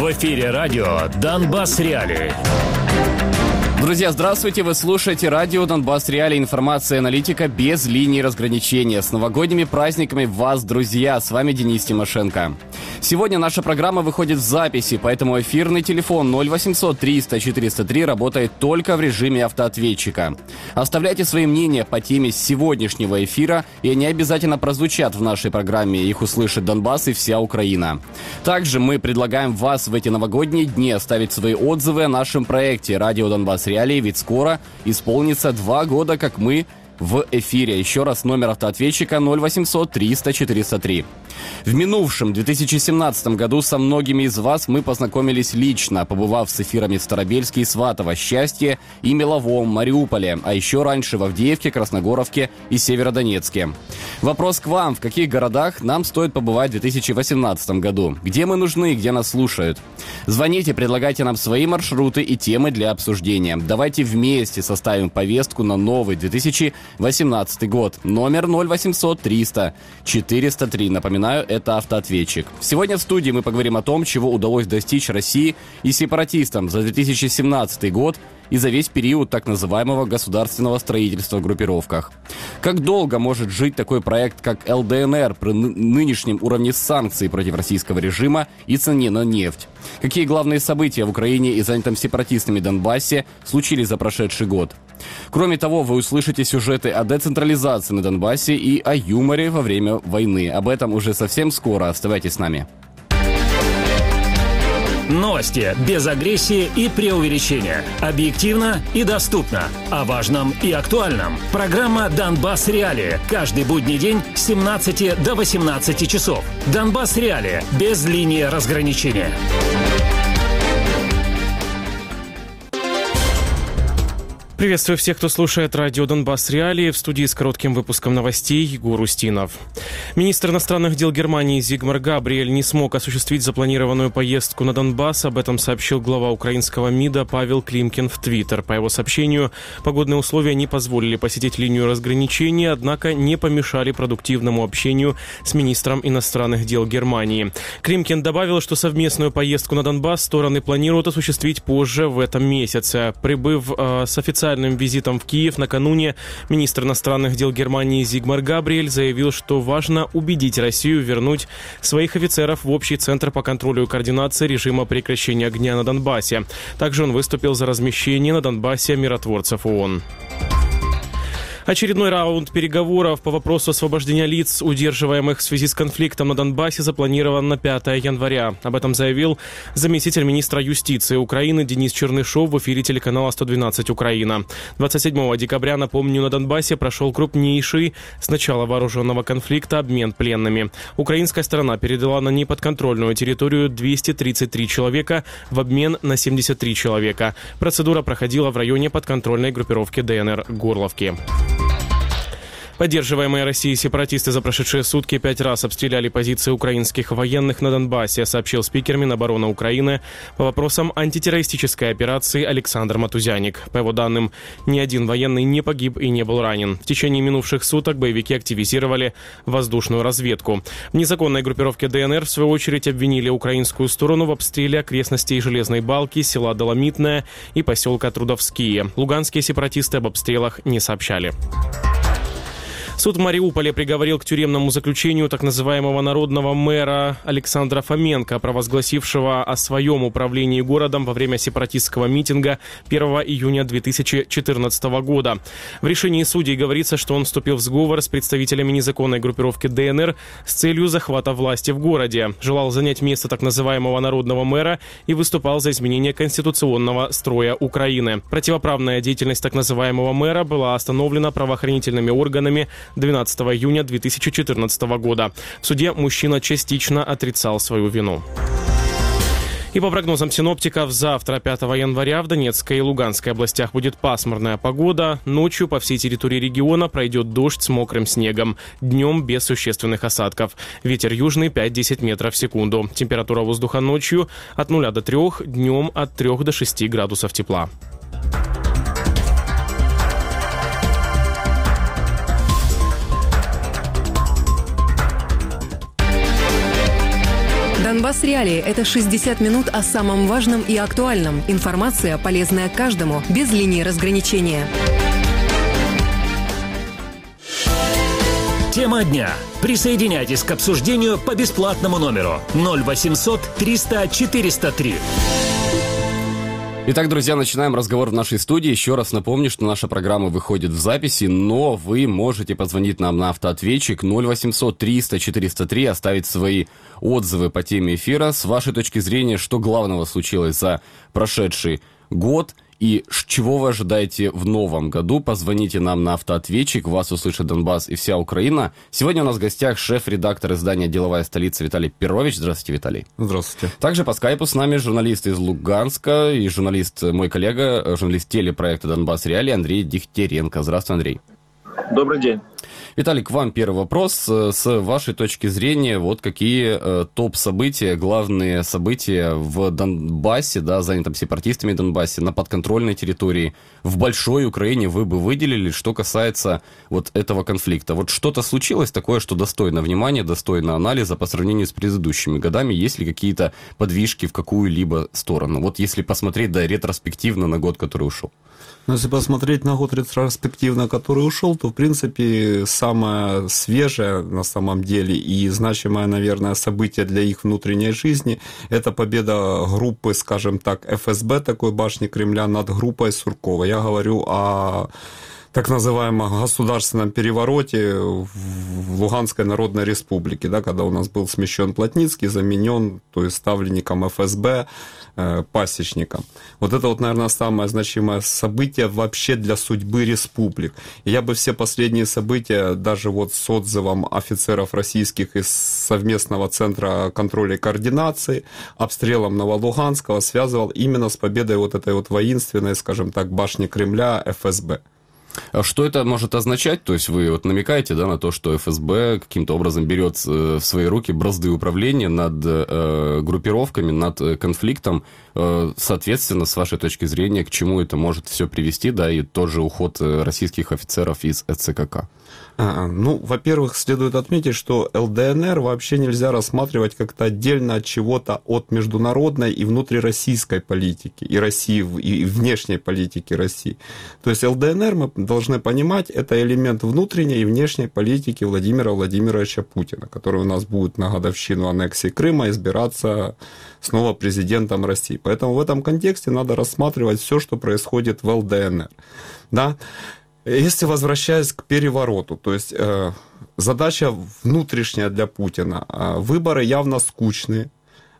В эфире радио «Донбасс Реалии». Друзья, здравствуйте! Вы слушаете радио «Донбасс Реалии». Информация и аналитика без линии разграничения. С новогодними праздниками вас, друзья! С вами Денис Тимошенко. Сегодня наша программа выходит в записи, поэтому эфирный телефон 0800 300 403 работает только в режиме автоответчика. Оставляйте свои мнения по теме сегодняшнего эфира, и они обязательно прозвучат в нашей программе. Их услышит Донбасс и вся Украина. Также мы предлагаем вас в эти новогодние дни оставить свои отзывы о нашем проекте «Радио Донбасс Реалии», ведь скоро исполнится 2 года, как мы в эфире. Еще раз, номер автоответчика 0800 300 403. В минувшем 2017 году со многими из вас мы познакомились лично, побывав с эфирами в Старобельске и Сватово, Счастье и Меловом, Мариуполе, а еще раньше в Авдеевке, Красногоровке и Северодонецке. Вопрос к вам: в каких городах нам стоит побывать в 2018 году? Где мы нужны, где нас слушают? Звоните, предлагайте нам свои маршруты и темы для обсуждения. Давайте вместе составим повестку на новый 2018 год. Номер 0800 300 403. Напоминаю, это автоответчик. Сегодня в студии мы поговорим о том, чего удалось достичь России и сепаратистам за 2017 год и за весь период так называемого государственного строительства в группировках. Как долго может жить такой проект, как ЛДНР, при нынешнем уровне санкций против российского режима и цене на нефть? Какие главные события в Украине и занятом сепаратистами Донбассе случились за прошедший год? Кроме того, вы услышите сюжеты о децентрализации на Донбассе и о юморе во время войны. Об этом уже совсем скоро. Оставайтесь с нами. Новости без агрессии и преувеличения. Объективно и доступно. О важном и актуальном. Программа «Донбасс Реалии». Каждый будний день с 17 до 18 часов. «Донбасс Реалии» без линии разграничения. Приветствую всех, кто слушает радио «Донбасс Реалии». В студии с коротким выпуском новостей Егор Устинов. Министр иностранных дел Германии Зигмар Габриэль не смог осуществить запланированную поездку на Донбасс. Об этом сообщил глава украинского МИДа Павел Климкин в Твиттер. По его сообщению, погодные условия не позволили посетить линию разграничения, однако не помешали продуктивному общению с министром иностранных дел Германии. Климкин добавил, что совместную поездку на Донбасс стороны планируют осуществить позже в этом месяце. Прибыв с официальным визитом в Киев накануне, министр иностранных дел Германии Зигмар Габриэль заявил, что важно убедить Россию вернуть своих офицеров в общий центр по контролю и координации режима прекращения огня на Донбассе. Также он выступил за размещение на Донбассе миротворцев ООН. Очередной раунд переговоров по вопросу освобождения лиц, удерживаемых в связи с конфликтом на Донбассе, запланирован на 5 января. Об этом заявил заместитель министра юстиции Украины Денис Чернышов в эфире телеканала «112 Украина». 27 декабря, напомню, на Донбассе прошел крупнейший с начала вооруженного конфликта обмен пленными. Украинская сторона передала на неподконтрольную территорию 233 человека в обмен на 73 человека. Процедура проходила в районе подконтрольной группировки ДНР «Горловки». Поддерживаемые Россией сепаратисты за прошедшие сутки 5 раз обстреляли позиции украинских военных на Донбассе, сообщил спикер Минобороны Украины по вопросам антитеррористической операции Александр Матузяник. По его данным, ни один военный не погиб и не был ранен. В течение минувших суток боевики активизировали воздушную разведку. В незаконной группировке ДНР, в свою очередь, обвинили украинскую сторону в обстреле окрестностей Железной Балки, села Доломитное и поселка Трудовские. Луганские сепаратисты об обстрелах не сообщали. Суд в Мариуполе приговорил к тюремному заключению так называемого народного мэра Александра Фоменко, провозгласившего о своем управлении городом во время сепаратистского митинга 1 июня 2014 года. В решении судей говорится, что он вступил в сговор с представителями незаконной группировки ДНР с целью захвата власти в городе, желал занять место так называемого народного мэра и выступал за изменение конституционного строя Украины. Противоправная деятельность так называемого мэра была остановлена правоохранительными органами 12 июня 2014 года. В суде мужчина частично отрицал свою вину. И по прогнозам синоптиков, завтра, 5 января, в Донецкой и Луганской областях будет пасмурная погода. Ночью по всей территории региона пройдет дождь с мокрым снегом. Днем без существенных осадков. Ветер южный 5-10 метров в секунду. Температура воздуха ночью от 0 до 3, днем от 3 до 6 градусов тепла. Донбасс Реалии – это 60 минут о самом важном и актуальном. Информация, полезная каждому, без линии разграничения. Тема дня. Присоединяйтесь к обсуждению по бесплатному номеру 0800 300 403. Итак, друзья, начинаем разговор в нашей студии. Еще раз напомню, что наша программа выходит в записи, но вы можете позвонить нам на автоответчик 0800 300 403, оставить свои отзывы по теме эфира. С вашей точки зрения, что главного случилось за прошедший год и чего вы ожидаете в новом году? Позвоните нам на автоответчик, вас услышит Донбасс и вся Украина. Сегодня у нас в гостях шеф-редактор издания «Деловая столица» Виталий Перович. Здравствуйте, Виталий. Здравствуйте. Также по скайпу с нами журналист из Луганска и журналист, мой коллега, журналист телепроекта «Донбасс Реалии» Андрей Дегтяренко. Здравствуй, Андрей. Добрый день. Виталий, к вам первый вопрос. С вашей точки зрения, вот какие топ-события, главные события в Донбассе, да, занятом сепаратистами Донбассе, на подконтрольной территории, в большой Украине вы бы выделили, что касается вот этого конфликта? Вот что-то случилось такое, что достойно внимания, достойно анализа по сравнению с предыдущими годами? Есть ли какие-то подвижки в какую-либо сторону? Вот если посмотреть, да, ретроспективно на год, который ушел. Но если посмотреть на год ретроспективно, который ушел, то, в принципе, самое свежее на самом деле и значимое, наверное, событие для их внутренней жизни – это победа группы, скажем так, ФСБ, такой башни Кремля, над группой Суркова. Я говорю о так называемом государственном перевороте в Луганской Народной Республике, да, когда у нас был смещен Плотницкий, заменен, то есть ставленником ФСБ, пасечником. Вот это вот, наверное, самое значимое событие вообще для судьбы республик. И я бы все последние события, даже вот с отзывом офицеров российских из совместного центра контроля и координации, обстрелом Новолуганского связывал именно с победой вот этой вот воинственной, скажем так, башни Кремля ФСБ. А что это может означать? То есть вы вот намекаете, да, на то, что ФСБ каким-то образом берет в свои руки бразды управления над группировками, над конфликтом. Соответственно, с вашей точки зрения, к чему это может все привести, да, и тот же уход российских офицеров из СЦКК? Ну, во-первых, следует отметить, что ЛДНР вообще нельзя рассматривать как-то отдельно от чего-то от международной и внутрироссийской политики, и России, и внешней политики России. То есть ЛДНР, мы должны понимать, это элемент внутренней и внешней политики Владимира Владимировича Путина, который у нас будет на годовщину аннексии Крыма избираться снова президентом России. Поэтому в этом контексте надо рассматривать все, что происходит в ЛДНР. Да? Если возвращаясь к перевороту, то есть задача внутренняя для Путина, выборы явно скучные,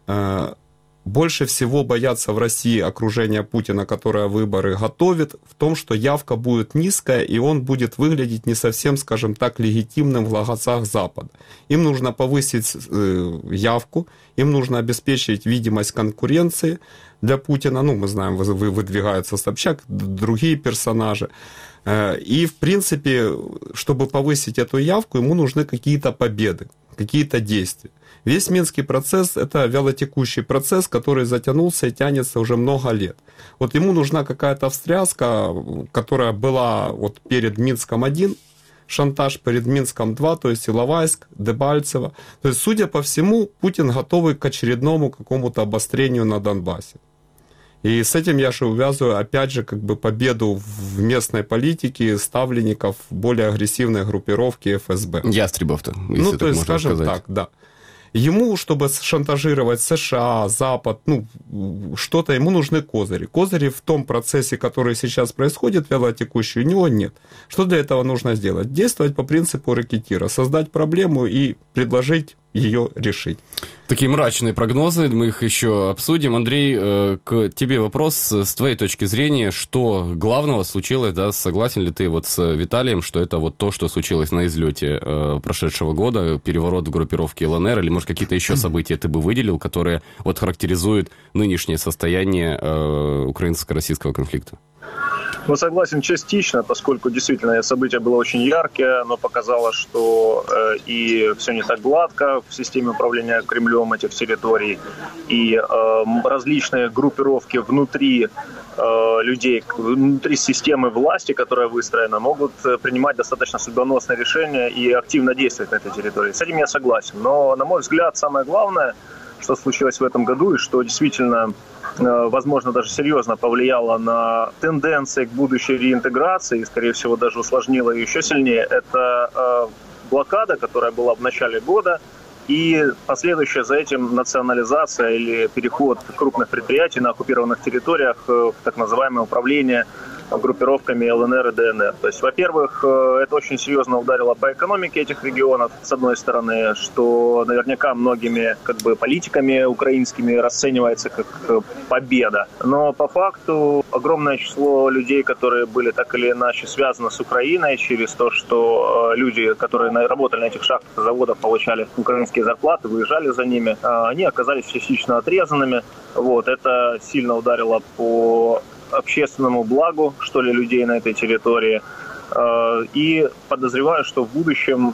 больше всего боятся в России окружения Путина, которое выборы готовит, в том, что явка будет низкая, и он будет выглядеть не совсем, скажем так, легитимным в глазах Запада. Им нужно повысить явку, им нужно обеспечить видимость конкуренции для Путина. Ну, мы знаем, выдвигается Собчак, другие персонажи. И, в принципе, чтобы повысить эту явку, ему нужны какие-то победы, какие-то действия. Весь Минский процесс – это вялотекущий процесс, который затянулся и тянется уже много лет. Вот ему нужна какая-то встряска, которая была вот перед Минском-1, шантаж, перед Минском-2, то есть Иловайск, Дебальцево. То есть, судя по всему, Путин готовый к очередному какому-то обострению на Донбассе. И с этим я же увязываю, опять же, как бы победу в местной политике ставленников более агрессивной группировки ФСБ. Ястребов-то, если ну, так то есть, можно скажем сказать. так, да. Ему, чтобы шантажировать США, Запад, ну, что-то, ему нужны козыри. Козыри в том процессе, который сейчас происходит, вялотекущий, у него нет. Что для этого нужно сделать? Действовать по принципу рэкетира, создать проблему и предложить ее решить. Такие мрачные прогнозы, мы их еще обсудим. Андрей, к тебе вопрос с твоей точки зрения, что главного случилось, да, согласен ли ты вот с Виталием, что это вот то, что случилось на излете прошедшего года, переворот в группировке ЛНР, или, может, какие-то еще события ты бы выделил, которые вот характеризуют нынешнее состояние украинско-российского конфликта? Ну, согласен частично, поскольку действительно событие было очень яркое, но показало, что и все не так гладко в системе управления Кремлем этих территорий, и различные группировки внутри людей, внутри системы власти, которая выстроена, могут принимать достаточно судьбоносные решения и активно действовать на этой территории. С этим я согласен. Но, на мой взгляд, самое главное что случилось в этом году и что действительно, возможно, даже серьезно повлияло на тенденции к будущей реинтеграции и, скорее всего, даже усложнило ее еще сильнее, это блокада, которая была в начале года, и последующая за этим национализация или переход крупных предприятий на оккупированных территориях в так называемое управление группировками ЛНР и ДНР. То есть, во-первых, это очень серьезно ударило по экономике этих регионов, с одной стороны, что наверняка многими политиками украинскими расценивается как победа. Но по факту огромное число людей, которые были так или иначе связаны с Украиной через то, что люди, которые работали на этих шахтах и заводах, получали украинские зарплаты, выезжали за ними, они оказались частично отрезанными. Это сильно ударило по общественному благу, что ли, людей на этой территории. И подозреваю, что в будущем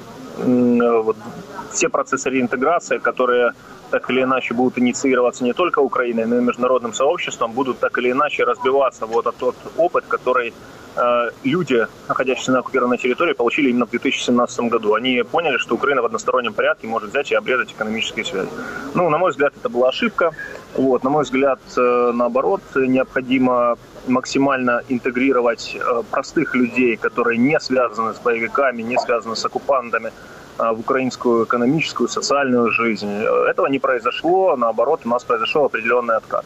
все процессы реинтеграции, которые так или иначе будут инициироваться не только Украиной, но и международным сообществом, будут так или иначе разбиваться от тот опыт, который люди, находящиеся на оккупированной территории, получили именно в 2017 году. Они поняли, что Украина в одностороннем порядке может взять и обрезать экономические связи. На мой взгляд, это была ошибка. На мой взгляд, наоборот, необходимо максимально интегрировать простых людей, которые не связаны с боевиками, не связаны с оккупантами, в украинскую экономическую, социальную жизнь. Этого не произошло, наоборот, у нас произошел определенный откат.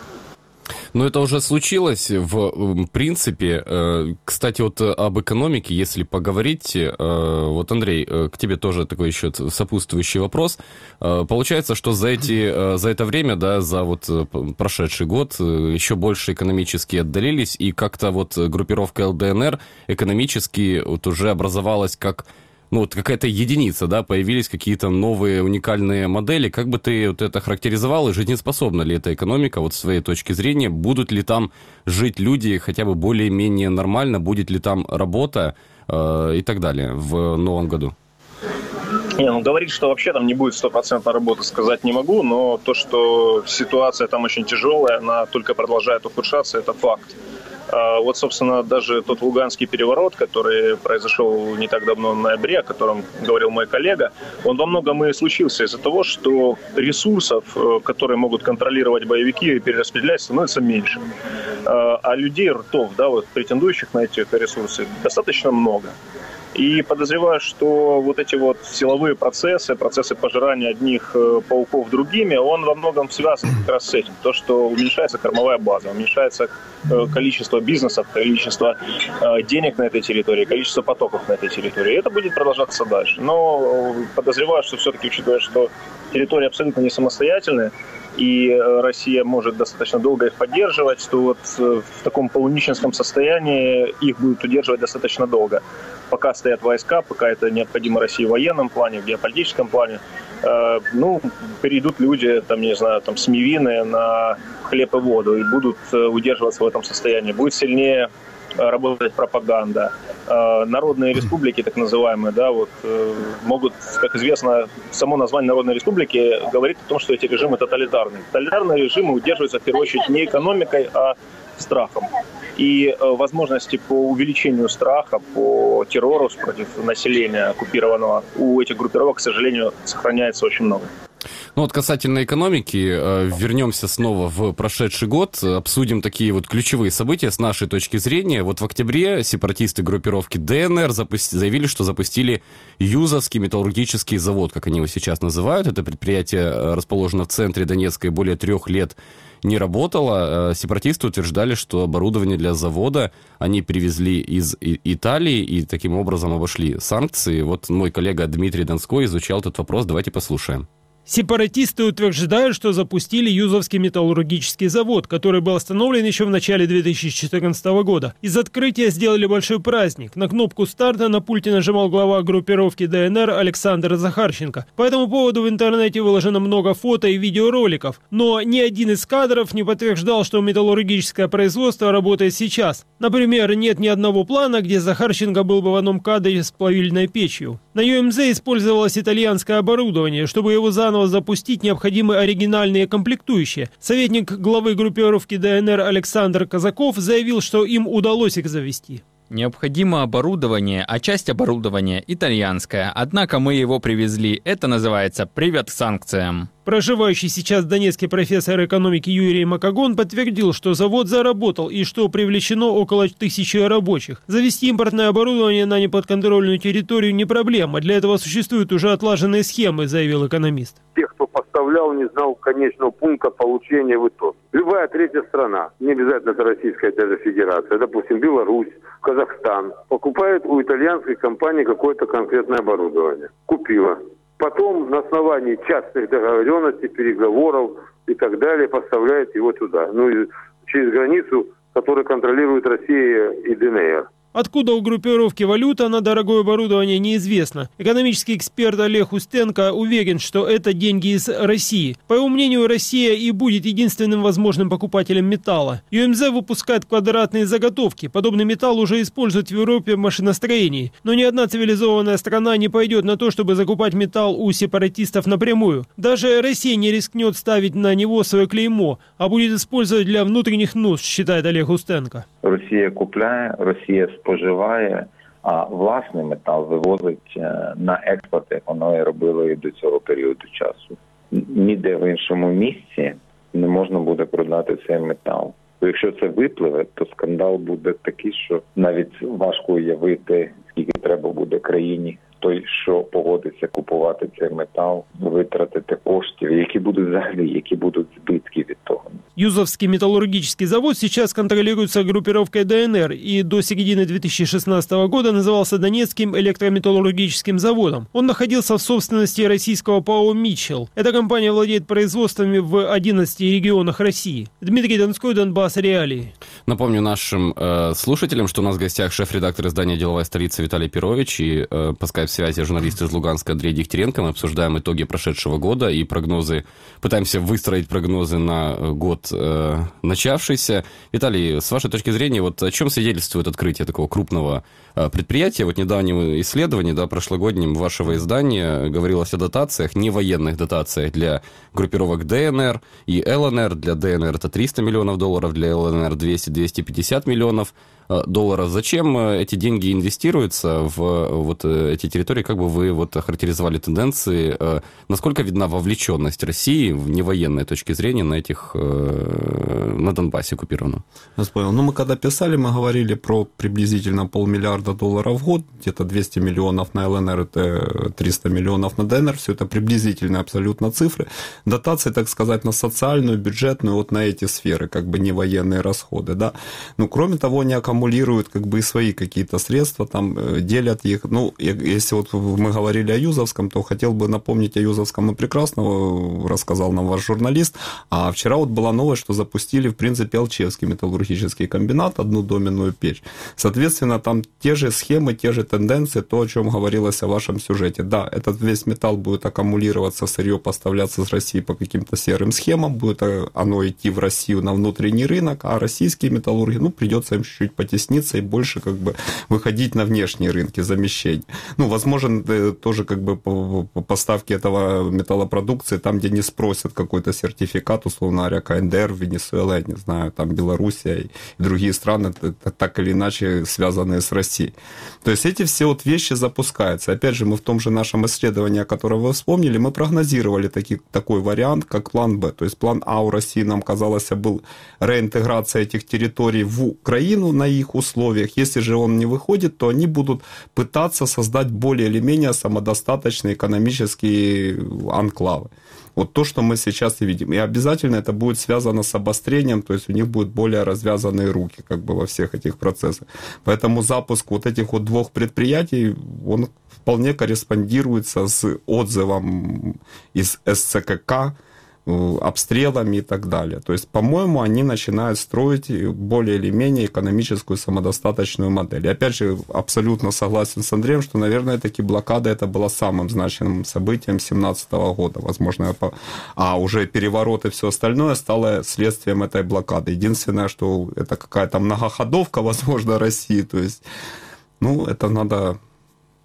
Но это уже случилось, в принципе. Кстати, об экономике, если поговорить, Андрей, к тебе тоже такой еще сопутствующий вопрос. Получается, что за это время, за прошедший год еще больше экономически отдалились, и как-то группировка ЛДНР экономически уже образовалась как какая-то единица, появились какие-то новые уникальные модели. Как бы ты это характеризовал, и жизнеспособна ли эта экономика, с своей точки зрения? Будут ли там жить люди хотя бы более-менее нормально? Будет ли там работа и так далее в новом году? Говорить, что вообще там не будет 100% работы, сказать не могу, но то, что ситуация там очень тяжелая, она только продолжает ухудшаться, это факт. Собственно, даже тот Луганский переворот, который произошел не так давно в ноябре, о котором говорил мой коллега, он во многом и случился из-за того, что ресурсов, которые могут контролировать боевики и перераспределять, становится меньше. А людей, ртов, претендующих на эти ресурсы, достаточно много. И подозреваю, что эти силовые процессы пожирания одних пауков другими, он во многом связан как раз с этим. То, что уменьшается кормовая база, уменьшается количество бизнесов, количество денег на этой территории, количество потоков на этой территории. И это будет продолжаться дальше. Но подозреваю, что все-таки, учитывая, что территории абсолютно не самостоятельные, и Россия может достаточно долго их поддерживать, то в таком полунищенском состоянии их будут удерживать достаточно долго. Пока стоят войска, пока это необходимо России в военном плане, в геополитическом плане, перейдут люди, с мивины на хлеб и воду и будут удерживаться в этом состоянии. Будет сильнее работать пропаганда. Народные республики, так называемые, могут, как известно, само название Народной республики говорит о том, что эти режимы тоталитарные. Тоталитарные режимы удерживаются, в первую очередь, не экономикой, а страхом. И возможности по увеличению страха, по террору против населения оккупированного у этих группировок, к сожалению, сохраняется очень много. Касательно экономики, вернемся снова в прошедший год, обсудим такие ключевые события с нашей точки зрения. В октябре сепаратисты группировки ДНР заявили, что запустили Юзовский металлургический завод, как они его сейчас называют. Это предприятие расположено в центре Донецка и более 3 лет не работало. Сепаратисты утверждали, что оборудование для завода они привезли из Италии и таким образом обошли санкции. Мой коллега Дмитрий Донской изучал этот вопрос. Давайте послушаем. Сепаратисты утверждают, что запустили Юзовский металлургический завод, который был остановлен еще в начале 2014 года. Из открытия сделали большой праздник. На кнопку старта на пульте нажимал глава группировки ДНР Александр Захарченко. По этому поводу в интернете выложено много фото и видеороликов. Но ни один из кадров не подтверждал, что металлургическое производство работает сейчас. Например, нет ни одного плана, где Захарченко был бы в одном кадре с плавильной печью. На ЮМЗ использовалось итальянское оборудование. Чтобы его заново запустить, необходимы оригинальные комплектующие. Советник главы группировки ДНР Александр Казаков заявил, что им удалось их завести. Необходимо оборудование, а часть оборудования итальянская. Однако мы его привезли. Это называется «Привет к санкциям». Проживающий сейчас в Донецке профессор экономики Юрий Макагон подтвердил, что завод заработал и что привлечено около 1000 рабочих. Завести импортное оборудование на неподконтрольную территорию не проблема. Для этого существуют уже отлаженные схемы, заявил экономист. Тех, кто поставлял, не знал конечного пункта получения в итоге. Любая третья страна, не обязательно это Российская Федерация, допустим, Беларусь, Казахстан, покупает у итальянской компании какое-то конкретное оборудование. Купила. Потом на основании частных договоренностей, переговоров и так далее поставляет его туда. Ну и через границу, которую контролирует Россия и ДНР. Откуда у группировки валюта на дорогое оборудование, неизвестно. Экономический эксперт Олег Устенко уверен, что это деньги из России. По его мнению, Россия и будет единственным возможным покупателем металла. ЮМЗ выпускает квадратные заготовки. Подобный металл уже используют в Европе в машиностроении. Но ни одна цивилизованная страна не пойдет на то, чтобы закупать металл у сепаратистов напрямую. Даже Россия не рискнет ставить на него свое клеймо, а будет использовать для внутренних нужд, считает Олег Устенко. Росія купляє, Росія споживає, а власний метал вивозить на експорт, як воно і робило і до цього періоду часу. Ніде в іншому місці не можна буде продати цей метал. Якщо це випливе, то скандал буде такий, що навіть важко уявити, скільки треба буде країні той, що погодиться купувати цей метал, витратити коштів, які будуть взагалі, які будуть збитки від того. Юзовский металлургический завод сейчас контролируется группировкой ДНР и до середины 2016 года назывался Донецким электрометаллургическим заводом. Он находился в собственности российского ПАО «Митчелл». Эта компания владеет производствами в 11 регионах России. Дмитрий Донской, Донбасс, реалии. Напомню нашим слушателям, что у нас в гостях шеф-редактор издания «Деловая столица» Виталий Перович и по скайп-связи журналист из Луганска Андрей Дегтяренко. Мы обсуждаем итоги прошедшего года и прогнозы, пытаемся выстроить прогнозы на год начавшийся. Виталий, с вашей точки зрения, вот о чем свидетельствует открытие такого крупного предприятия? Вот недавнем исследовании, прошлогоднем вашего издания говорилось о дотациях, не военных дотациях для группировок ДНР и ЛНР. Для ДНР это $300 миллионов, для ЛНР 200-250 миллионов долларов. Зачем эти деньги инвестируются в вот эти территории? Как бы вы вот охарактеризовали тенденции? Насколько видна вовлеченность России в невоенной точки зрения на этих, на Донбассе оккупированном? Я понял. Ну, мы когда писали, мы говорили про приблизительно $500 миллиарда в год, где-то 200 миллионов на ЛНР, это 300 миллионов на ДНР, все это приблизительные абсолютно цифры. Дотации, так сказать, на социальную, бюджетную, вот на эти сферы, как бы не военные расходы, да. Ну, кроме того, они аккумулируют как бы и свои какие-то средства, там, делят их. Ну, если вот мы говорили о Юзовском, то хотел бы напомнить о Юзовском, ну, прекрасно рассказал нам ваш журналист, а вчера вот была новость, что запустили, в принципе, Алчевский металлургический комбинат, одну доменную печь. Соответственно, там те же схемы, те же тенденции, то, о чем говорилось в вашем сюжете. Да, этот весь металл будет аккумулироваться, сырье поставляться с России по каким-то серым схемам, будет оно идти в Россию на внутренний рынок, а российские металлурги, ну, придется им чуть-чуть потесниться и больше как бы выходить на внешние рынки замещения. Ну, возможно, тоже как бы по поставке этого металлопродукции, там, где не спросят какой-то сертификат, условно говоря, КНДР, Венесуэла, я не знаю, там Белоруссия и другие страны, так или иначе связанные с Россией. То есть эти все вот вещи запускаются. Опять же, мы в том же нашем исследовании, о котором вы вспомнили, мы прогнозировали такой вариант, как план Б. То есть план А у России, нам казалось, был реинтеграция этих территорий в Украину на их условиях. Если же он не выходит, то они будут пытаться создать более или менее самодостаточные экономические анклавы. Вот то, что мы сейчас и видим. И обязательно это будет связано с обострением, то есть у них будут более развязанные руки как бы во всех этих процессах. Поэтому запуск вот этих вот двух предприятий, он вполне корреспондируется с отзывом из СЦКК, обстрелами и так далее. То есть, по-моему, они начинают строить более или менее экономическую самодостаточную модель. И опять же, абсолютно согласен с Андреем, что, наверное, таки блокада это была самым значимым событием 2017 года. Возможно, а уже переворот и все остальное стало следствием этой блокады. Единственное, что это какая-то многоходовка, возможно, России. То есть, ну, это надо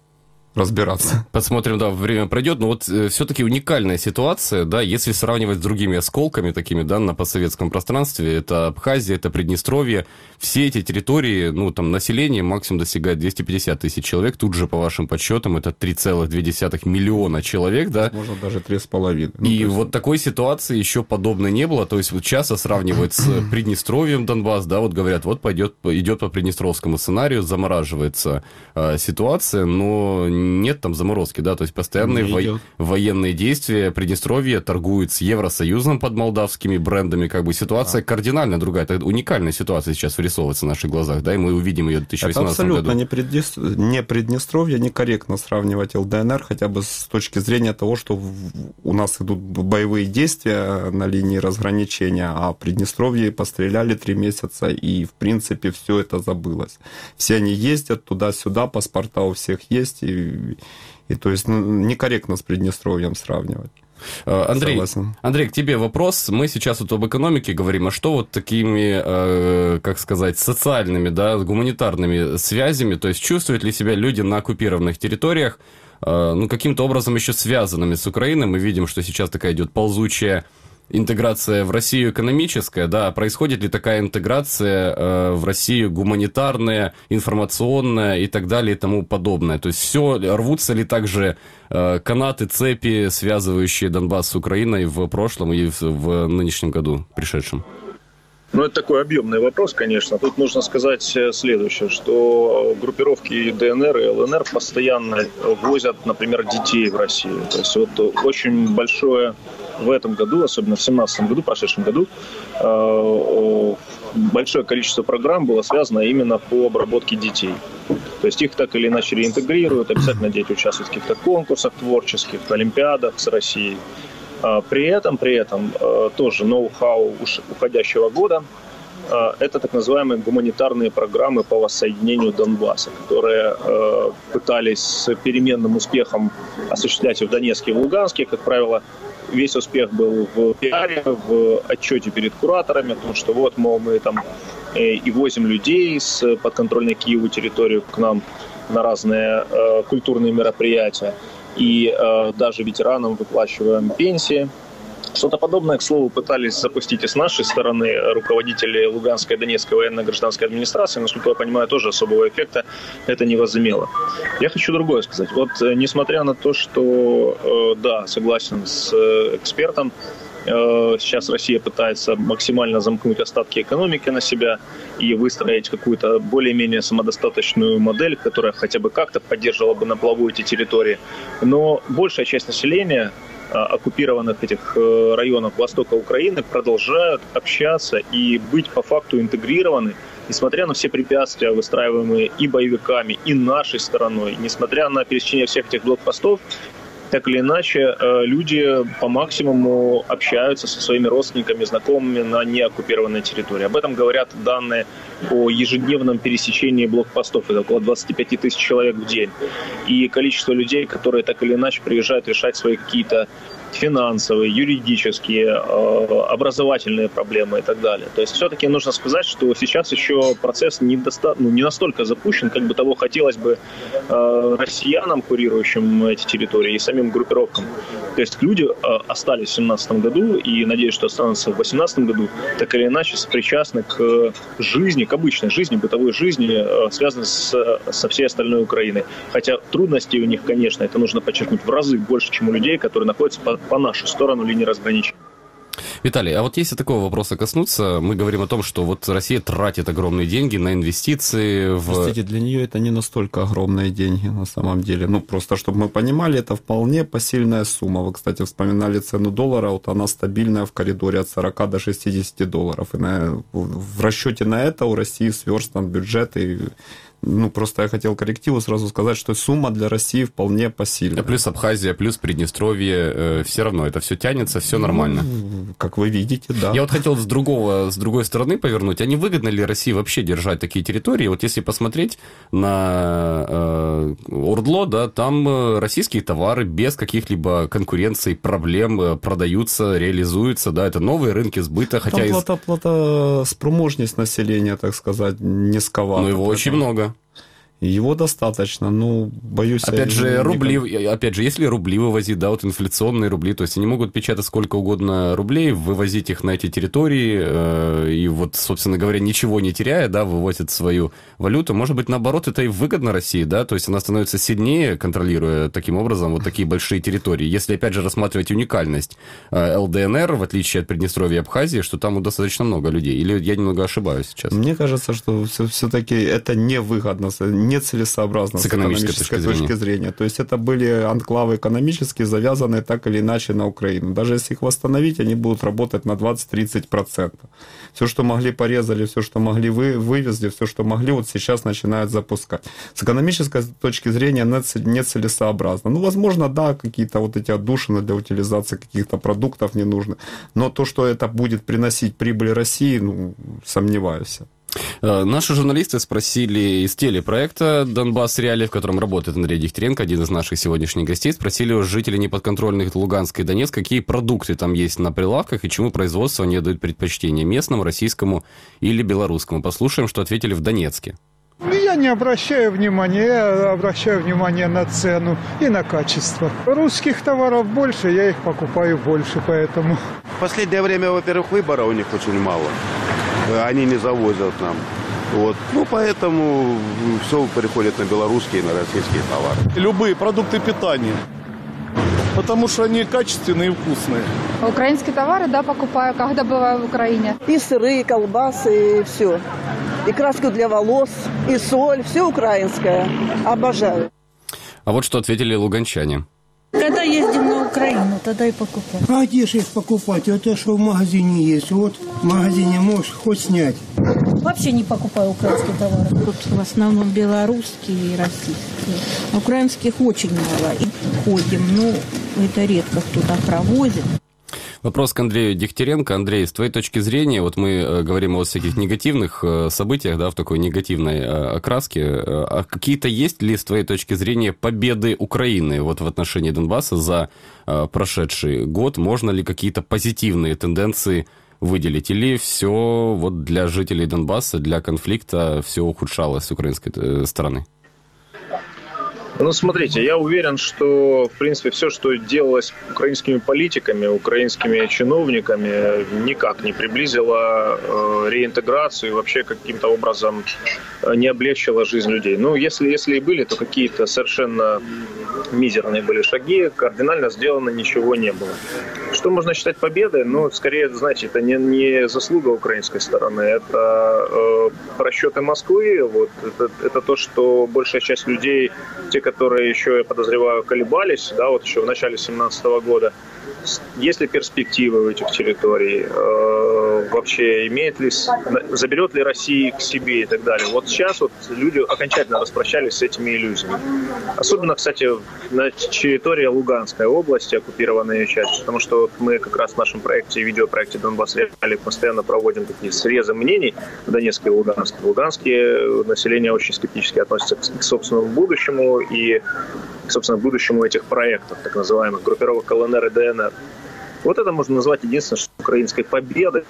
разбираться. Посмотрим, да, время пройдет. Но вот все-таки уникальная ситуация, да, если сравнивать с другими осколками такими, да, на постсоветском пространстве, это Абхазия, это Приднестровье, все эти территории, ну, там, население максимум достигает 250 тысяч человек, тут же, по вашим подсчетам, это 3,2 миллиона человек, да. Можно даже 3,5. Ну, и вот такой ситуации еще подобной не было, то есть вот часто сравнивают с Приднестровьем Донбасс, да, вот говорят, вот идет по приднестровскому сценарию, замораживается ситуация, но нет там заморозки, да, то есть постоянные военные действия, Приднестровье торгует с Евросоюзом под молдавскими брендами, как бы ситуация кардинально другая, это уникальная ситуация сейчас вырисовывается на наших глазах, да, и мы увидим ее в 2018 году. Это абсолютно не Приднестровье, некорректно сравнивать ЛДНР, хотя бы с точки зрения того, что у нас идут боевые действия на линии разграничения, а в Приднестровье постреляли 3 месяца, и, в принципе, все это забылось. Все они ездят туда-сюда, паспорта у всех есть, и то есть некорректно с Приднестровьем сравнивать. Андрей, к тебе вопрос. Мы сейчас вот об экономике говорим, а что вот такими, как сказать, социальными, да, гуманитарными связями, то есть чувствуют ли себя люди на оккупированных территориях, ну, каким-то образом еще связанными с Украиной? Мы видим, что сейчас такая идет ползучая интеграция в Россию экономическая, да, происходит ли такая интеграция в Россию гуманитарная, информационная и так далее и тому подобное? То есть все, рвутся ли также канаты, цепи, связывающие Донбасс с Украиной в прошлом и в нынешнем году пришедшем? Ну, это такой объемный вопрос, конечно. Тут нужно сказать следующее, что группировки ДНР и ЛНР постоянно возят, например, детей в Россию. То есть вот очень большое в этом году, особенно в 2017 году, прошедшем году, большое количество программ было связано именно по обработке детей. То есть их так или иначе реинтегрируют, обязательно дети участвуют в каких-то конкурсах творческих, олимпиадах с Россией. При этом тоже ноу-хау уходящего года – это так называемые гуманитарные программы по воссоединению Донбасса, которые пытались с переменным успехом осуществлять и в Донецке, и в Луганске. Как правило, весь успех был в пиаре, в отчете перед кураторами, потому что вот, мол, мы там и возим людей с подконтрольной Киеву территорию к нам на разные культурные мероприятия. И даже ветеранам выплачиваем пенсии. Что-то подобное, к слову, пытались запустить и с нашей стороны руководители Луганской и Донецкой военно-гражданской администрации. Насколько я понимаю, тоже особого эффекта это не возымело. Я хочу другое сказать. Вот несмотря на то, что, да, согласен с экспертом, сейчас Россия пытается максимально замкнуть остатки экономики на себя и выстроить какую-то более-менее самодостаточную модель, которая хотя бы как-то поддерживала бы на плаву эти территории. Но большая часть населения оккупированных этих районов востока Украины продолжают общаться и быть по факту интегрированы, несмотря на все препятствия, выстраиваемые и боевиками, и нашей стороной, несмотря на пересечение всех этих блокпостов. Так или иначе, люди по максимуму общаются со своими родственниками, знакомыми на неоккупированной территории. Об этом говорят данные о ежедневном пересечении блокпостов. Это около 25 тысяч человек в день. И количество людей, которые так или иначе приезжают решать свои какие-то финансовые, юридические, образовательные проблемы и так далее. То есть все-таки нужно сказать, что сейчас еще процесс не настолько запущен, как бы того хотелось бы россиянам, курирующим эти территории, и самим группировкам. То есть люди остались в 2017 году и, надеюсь, что останутся в 2018 году, так или иначе сопричастны к жизни, к обычной жизни, бытовой жизни, связанной со всей остальной Украиной. Хотя трудностей у них, конечно, это нужно подчеркнуть, в разы больше, чем у людей, которые находятся по нашу сторону линии разграничения. Виталий, а вот если такого вопроса коснуться, мы говорим о том, что вот Россия тратит огромные деньги на инвестиции в... Простите, для нее это не настолько огромные деньги на самом деле. Ну, просто, чтобы мы понимали, это вполне посильная сумма. Вы, кстати, вспоминали цену доллара, вот она стабильная в коридоре от 40 до 60 долларов. И в расчете на это у России сверстан бюджет и... Ну, просто я хотел коррективу сразу сказать, что сумма для России вполне посильная. Плюс Абхазия, плюс Приднестровье, все равно это все тянется, все нормально. Как вы видите, да. Я вот хотел с другой стороны повернуть. А не выгодно ли России вообще держать такие территории? Вот если посмотреть на Ордло, да, там российские товары без каких-либо конкуренций, проблем продаются, реализуются, да, это новые рынки сбыта. Хотя платоспроможность населения, так сказать, низковата. Но его очень много. Его достаточно, но боюсь... Опять же, если рубли вывозить, да, вот инфляционные рубли, то есть они могут печатать сколько угодно рублей, вывозить их на эти территории, и вот, собственно говоря, ничего не теряя, да, вывозят свою валюту. Может быть, наоборот, это и выгодно России, да, то есть она становится сильнее, контролируя таким образом вот такие большие территории. Если, опять же, рассматривать уникальность ЛДНР, в отличие от Приднестровья и Абхазии, что там достаточно много людей. Или я немного ошибаюсь сейчас? Мне кажется, что все-таки это невыгодно, нецелесообразно с экономической точки зрения. То есть это были анклавы экономические, завязанные так или иначе на Украину. Даже если их восстановить, они будут работать на 20-30%. Все, что могли, порезали, все, что могли, вывезли, все, что могли, вот сейчас начинают запускать. С экономической точки зрения нецелесообразно. Ну, возможно, да, какие-то вот эти отдушины для утилизации каких-то продуктов не нужны. Но то, что это будет приносить прибыль России, ну, сомневаюсь. Наши журналисты спросили из телепроекта «Донбасс Реалии», в котором работает Андрей Дегтяренко, один из наших сегодняшних гостей, спросили у жителей неподконтрольных Луганска и Донецка, какие продукты там есть на прилавках и чему производство они дают предпочтение – местному, российскому или белорусскому. Послушаем, что ответили в Донецке. Я не обращаю внимания, я обращаю внимание на цену и на качество. Русских товаров больше, я их покупаю больше, поэтому... В последнее время, во-первых, выбора у них очень мало. Они не завозят нам. Вот. Ну, поэтому все переходит на белорусские и на российские товары. Любые продукты питания. Потому что они качественные и вкусные. Украинские товары, да, покупаю, когда бываю в Украине. И сыры, и колбасы, и все. И краску для волос, и соль. Все украинское. Обожаю. А вот что ответили луганчане. Когда ездим на Украину, тогда и покупаем. А где же их покупать? Это что в магазине есть. Вот в магазине можешь хоть снять. Вообще не покупаю украинские товары. Тут в основном белорусские и российские. Украинских очень мало. И ходим, но это редко кто-то провозит. Вопрос к Андрею Дегтяренко. Андрей, с твоей точки зрения, вот мы говорим о всяких негативных событиях, да, в такой негативной окраске. А какие-то есть ли, с твоей точки зрения, победы Украины вот в отношении Донбасса за прошедший год? Можно ли какие-то позитивные тенденции выделить? Или все вот для жителей Донбасса, для конфликта все ухудшалось с украинской стороны? Ну, смотрите, я уверен, что, в принципе, все, что делалось украинскими политиками, украинскими чиновниками, никак не приблизило реинтеграцию и вообще каким-то образом не облегчило жизнь людей. Ну, если и были, то какие-то совершенно мизерные были шаги, кардинально сделано ничего не было. Что можно считать победой? Ну, скорее, знаете, это не заслуга украинской стороны, это расчеты Москвы. Вот, это то, что большая часть людей, те, которые еще, я подозреваю, колебались, да, вот еще в начале 2017 года, есть ли перспективы в этих территорий, вообще заберет ли Россия к себе и так далее. Вот сейчас вот люди окончательно распрощались с этими иллюзиями. Особенно, кстати, на территории Луганской области, оккупированная часть, потому что вот мы как раз в нашем проекте, видеопроекте «Донбасс Реалии» постоянно проводим такие срезы мнений в Донецке и Луганске. Луганские население очень скептически относится к собственному будущему и к, собственно, будущему этих проектов, так называемых группировок ЛНР и ДНР. Вот это можно назвать единственной украинской победой,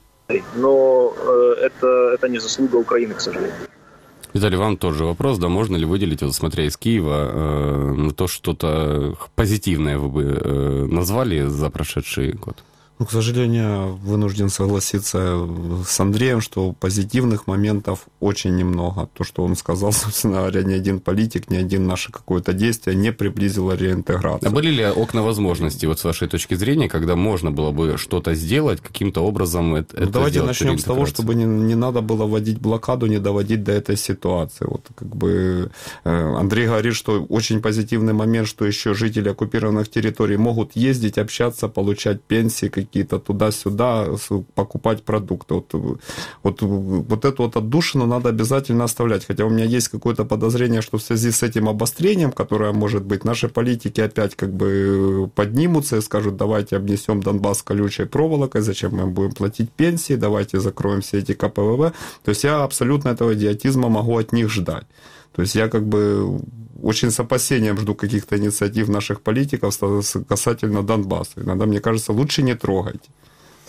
но это не заслуга Украины, к сожалению. Виталий, вам тоже вопрос, да, можно ли выделить, вот смотря из Киева, то что-то позитивное вы бы назвали за прошедший год? Ну, к сожалению, вынужден согласиться с Андреем, что позитивных моментов очень немного. То, что он сказал, собственно говоря, ни один политик, ни один наше какое-то действие не приблизило реинтеграцию. А были ли окна возможностей, вот с вашей точки зрения, когда можно было бы что-то сделать, каким-то образом это давайте начнем с того, чтобы не надо было вводить блокаду, не доводить до этой ситуации. Вот как бы Андрей говорит, что очень позитивный момент, что еще жители оккупированных территорий могут ездить, общаться, получать пенсии, какие-то туда-сюда, покупать продукты. Вот эту вот отдушину надо обязательно оставлять. Хотя у меня есть какое-то подозрение, что в связи с этим обострением, которое может быть, наши политики опять как бы поднимутся и скажут, давайте обнесем Донбасс колючей проволокой, зачем мы будем платить пенсии, давайте закроем все эти КПВВ. То есть я абсолютно этого идиотизма могу от них ждать. То есть я как бы очень с опасением жду каких-то инициатив наших политиков касательно Донбасса. Иногда, мне кажется, лучше не трогайте.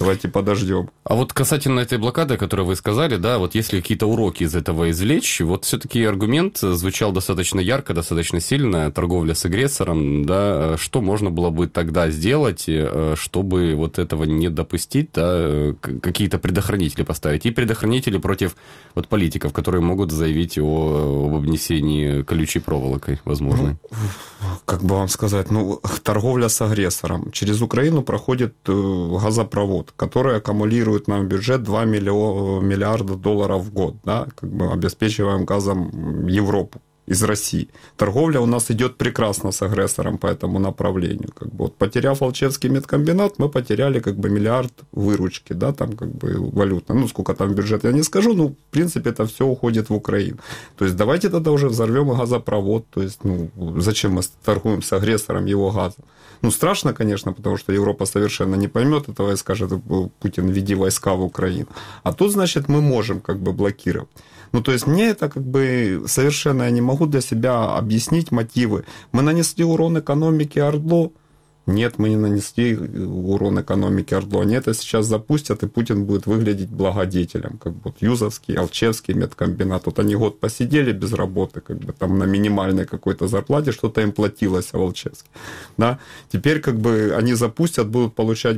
Давайте подождем. А вот касательно этой блокады, которую вы сказали, да, вот если какие-то уроки из этого извлечь, вот все-таки аргумент звучал достаточно ярко, достаточно сильно, торговля с агрессором, да, что можно было бы тогда сделать, чтобы вот этого не допустить, да, какие-то предохранители поставить, и предохранители против вот политиков, которые могут заявить об обнесении колючей проволокой, возможно. Как бы вам сказать, торговля с агрессором. Через Украину проходит газопровод, который аккумулирует нам в бюджет 2 миллиарда долларов в год, да, как бы обеспечиваем газом Европу из России. Торговля у нас идет прекрасно с агрессором по этому направлению. Как бы, вот, потеряв Алчевский медкомбинат, мы потеряли как бы миллиард выручки, да, там как бы валютно. Сколько там бюджет, я не скажу, в принципе, это все уходит в Украину. То есть, давайте тогда уже взорвем газопровод. То есть, зачем мы торгуем с агрессором его газом? Страшно, конечно, потому что Европа совершенно не поймет этого и скажет: Путин, веди войска в Украину. А тут, значит, мы можем как бы блокировать. То есть, мне это как бы совершенно, я не могу для себя объяснить мотивы. Мы нанесли урон экономике ОРДЛО? Нет, мы не нанесли урон экономике ОРДЛО. Они это сейчас запустят, и Путин будет выглядеть благодетелем. Как бы вот Юзовский, Алчевский медкомбинат. Вот они год посидели без работы, как бы там на минимальной какой-то зарплате, что-то им платилось, Алчевский. Да? Теперь как бы они запустят, будут получать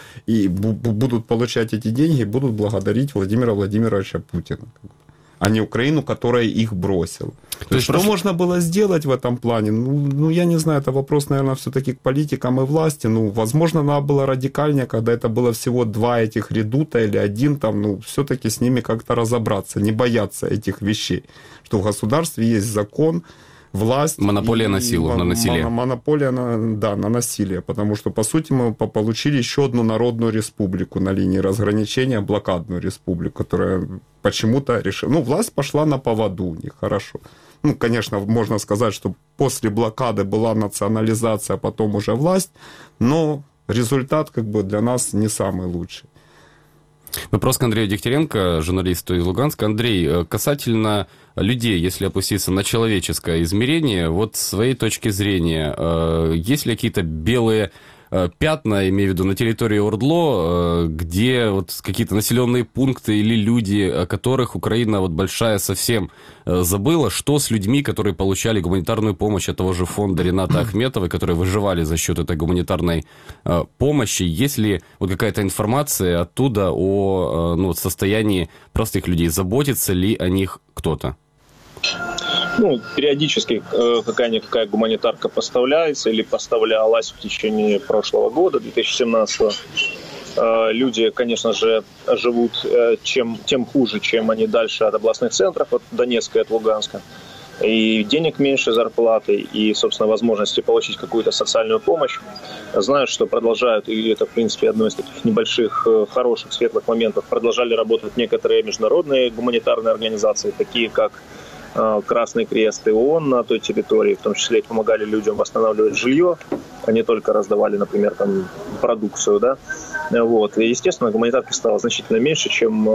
будут получать эти деньги и будут благодарить Владимира Владимировича Путина. А не Украину, которая их бросила. То есть, что можно было сделать в этом плане? Я не знаю, это вопрос, наверное, все-таки к политикам и власти. Возможно, надо было радикальнее, когда это было всего 2 этих редута или 1, все-таки с ними как-то разобраться, не бояться этих вещей. Что в государстве есть закон, власть... Монополия на силу, на насилие. Монополия на насилие. Потому что, по сути, мы получили еще одну народную республику на линии разграничения, блокадную республику, которая почему-то решила... власть пошла на поводу у них, хорошо. Конечно, можно сказать, что после блокады была национализация, а потом уже власть, но результат как бы для нас не самый лучший. Вопрос к Андрею Дегтяренко, журналисту из Луганска. Андрей, касательно людей, если опуститься на человеческое измерение, вот с своей точки зрения, есть ли какие-то белые пятна, имею в виду, на территории ОРДЛО, где вот какие-то населенные пункты или люди, о которых Украина вот большая совсем забыла, что с людьми, которые получали гуманитарную помощь от того же фонда Рената Ахметовой, которые выживали за счет этой гуманитарной помощи? Есть ли вот какая-то информация оттуда о состоянии простых людей? Заботится ли о них кто-то? Периодически какая-никакая гуманитарка поставляется или поставлялась в течение прошлого года, 2017-го. Люди, конечно же, живут тем хуже, чем они дальше от областных центров, от Донецка и от Луганска. И денег меньше, зарплаты, и, собственно, возможности получить какую-то социальную помощь. Знаю, что продолжают, и это, в принципе, одно из таких небольших, хороших, светлых моментов, продолжали работать некоторые международные гуманитарные организации, такие как Красный Крест и ООН на той территории, в том числе и помогали людям восстанавливать жилье, а не только раздавали, например, там продукцию, да. Вот. И, естественно, гуманитарки стало значительно меньше, чем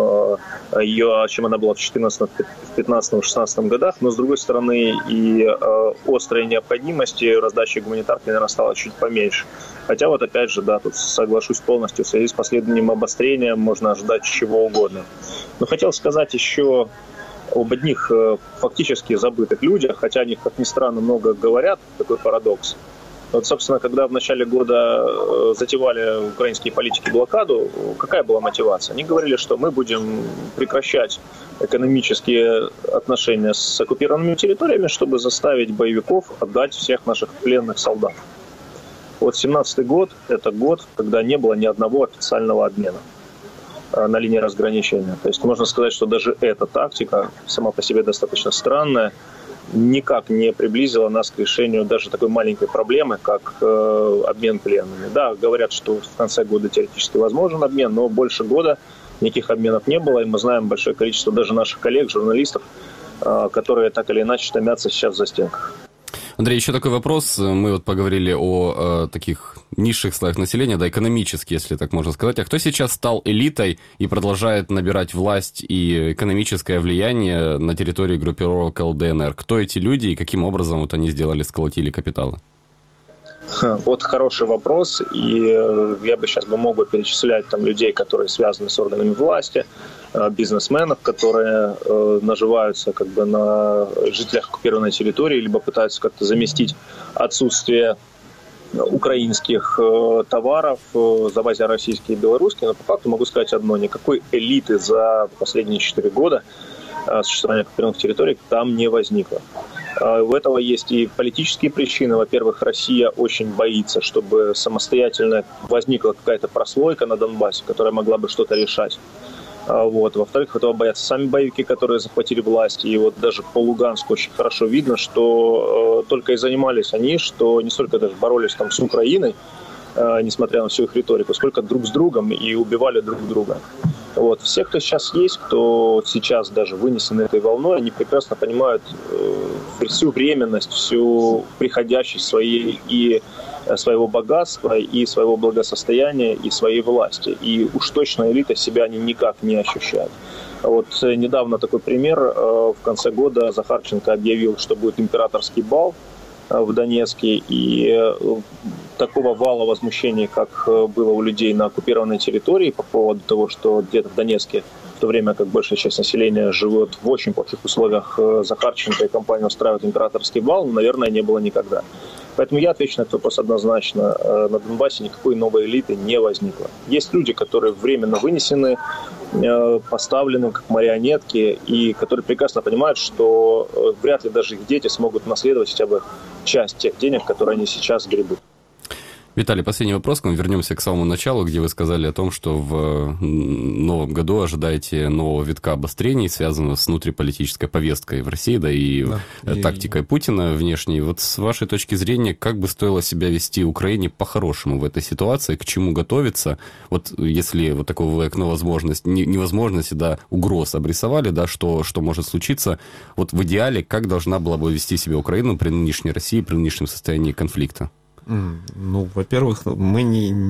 она была в 2014, 2015, 2016 годах, но, с другой стороны, и острой необходимости раздачи гуманитарки, наверное, стало чуть поменьше. Хотя вот опять же, да, тут соглашусь полностью, в связи с последним обострением можно ожидать чего угодно. Но хотел сказать еще об одних фактически забытых людях, хотя о них, как ни странно, много говорят, такой парадокс. Вот, собственно, когда в начале года затевали украинские политики блокаду, какая была мотивация? Они говорили, что мы будем прекращать экономические отношения с оккупированными территориями, чтобы заставить боевиков отдать всех наших пленных солдат. Вот 2017 год – это год, когда не было ни одного официального обмена на линии разграничения. То есть можно сказать, что даже эта тактика, сама по себе достаточно странная, никак не приблизила нас к решению даже такой маленькой проблемы, как обмен пленными. Да, говорят, что в конце года теоретически возможен обмен, но больше года никаких обменов не было, и мы знаем большое количество даже наших коллег, журналистов, которые так или иначе томятся сейчас в застенках. Андрей, еще такой вопрос. Мы вот поговорили о таких низших слоях населения, да, экономически, если так можно сказать. А кто сейчас стал элитой и продолжает набирать власть и экономическое влияние на территории группировок ЛДНР? Кто эти люди и каким образом вот они сколотили капиталы? Вот хороший вопрос, и я бы сейчас мог бы перечислять там людей, которые связаны с органами власти, бизнесменов, которые наживаются как бы на жителях оккупированной территории, либо пытаются как-то заместить отсутствие украинских товаров, завозя российские и белорусские. Но по факту могу сказать одно: никакой элиты за последние 4 года существования оккупированных территорий там не возникло. У этого есть и политические причины. Во-первых, Россия очень боится, чтобы самостоятельно возникла какая-то прослойка на Донбассе, которая могла бы что-то решать. Вот. Во-вторых, этого боятся сами боевики, которые захватили власть. И вот даже по Луганску очень хорошо видно, что только и занимались они, что не столько даже боролись там с Украиной, несмотря на всю их риторику, сколько друг с другом и убивали друг друга. Вот. Все, кто сейчас есть, кто сейчас даже вынесен этой волной, они прекрасно понимают всю временность, всю приходящесть своего богатства, и своего благосостояния, и своей власти. И уж точно элита себя они никак не ощущают. Вот недавно такой пример. В конце года Захарченко объявил, что будет императорский бал в Донецке, и такого вала возмущения, как было у людей на оккупированной территории по поводу того, что где-то в Донецке, в то время как большая часть населения живет в очень плохих условиях, Захарченко и компания устраивают императорский бал, наверное, не было никогда. Поэтому я отвечу на этот вопрос однозначно. На Донбассе никакой новой элиты не возникло. Есть люди, которые временно вынесены, поставлены как марионетки, и которые прекрасно понимают, что вряд ли даже их дети смогут наследовать хотя бы часть тех денег, которые они сейчас гребут. Виталий, последний вопрос. Мы вернемся к самому началу, где вы сказали о том, что в новом году ожидаете нового витка обострений, связанного с внутриполитической повесткой в России, да, и тактикой Путина внешней. Вот с вашей точки зрения, как бы стоило себя вести Украине по-хорошему в этой ситуации, к чему готовиться? Вот если вот такое вы окно невозможности, да, угроз обрисовали, да, что может случиться, вот в идеале, как должна была бы вести себя Украина при нынешней России, при нынешнем состоянии конфликта? Ну, во-первых, мы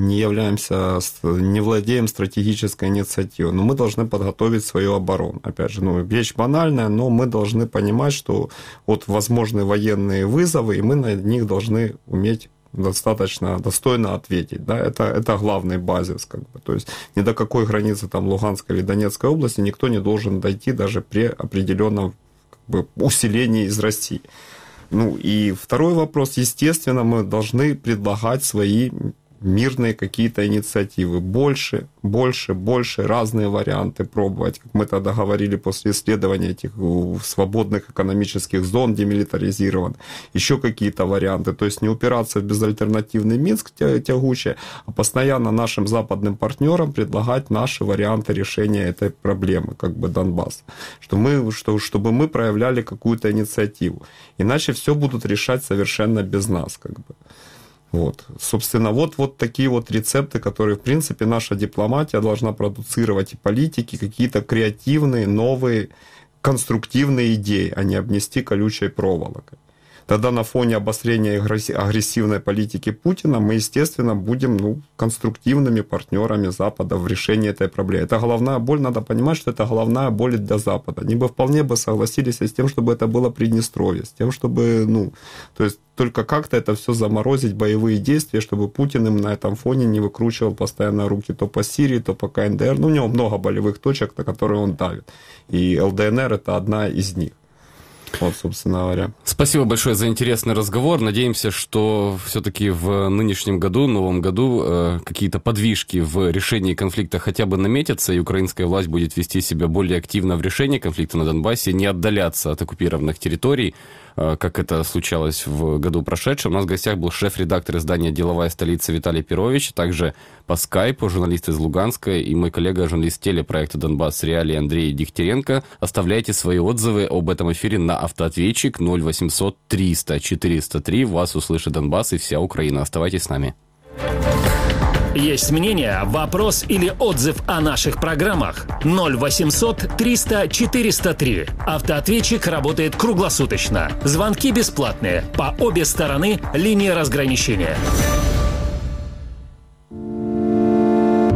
не владеем стратегической инициативой, но мы должны подготовить свою оборону. Опять же, вещь банальная, но мы должны понимать, что вот возможны военные вызовы, и мы на них должны уметь достаточно достойно ответить. Да? Это главный базис. Как бы. То есть ни до какой границы там, Луганской или Донецкой области никто не должен дойти даже при определенном усилении из России. Ну и второй вопрос, естественно, мы должны предлагать свои мирные какие-то инициативы. Больше, разные варианты пробовать, как мы тогда говорили после исследования этих свободных экономических зон, демилитаризирован. Еще какие-то варианты. То есть не упираться в безальтернативный Минск тягучий, а постоянно нашим западным партнерам предлагать наши варианты решения этой проблемы, как бы Донбасса. Чтобы мы проявляли какую-то инициативу. Иначе все будут решать совершенно без нас, как бы. Вот. Собственно, вот такие вот рецепты, которые, в принципе, наша дипломатия должна продуцировать, и политики, какие-то креативные, новые, конструктивные идеи, а не обнести колючей проволокой. Тогда на фоне обострения агрессивной политики Путина мы, естественно, будем конструктивными партнерами Запада в решении этой проблемы. Это головная боль, надо понимать, что это головная боль для Запада. Они бы вполне согласились с тем, чтобы это было Приднестровье, с тем, чтобы, то есть только как-то это все заморозить, боевые действия, чтобы Путин им на этом фоне не выкручивал постоянно руки то по Сирии, то по КНДР. У него много болевых точек, на которые он давит. И ЛДНР это одна из них. Вот, собственно говоря. Спасибо большое за интересный разговор. Надеемся, что все-таки в нынешнем году, новом году, какие-то подвижки в решении конфликта хотя бы наметятся, и украинская власть будет вести себя более активно в решении конфликта на Донбассе, не отдаляться от оккупированных территорий, как это случалось в году прошедшем. У нас в гостях был шеф-редактор издания «Деловая столица» Виталий Перович, также по скайпу журналист из Луганска и мой коллега, журналист телепроекта «Донбасс Реалии» Андрей Дегтяренко. Оставляйте свои отзывы об этом эфире на автоответчик 0800 300 403. Вас услышит Донбасс и вся Украина. Оставайтесь с нами. Есть мнение, вопрос или отзыв о наших программах? 0800 300 403. Автоответчик работает круглосуточно. Звонки бесплатные. По обе стороны линии разграничения.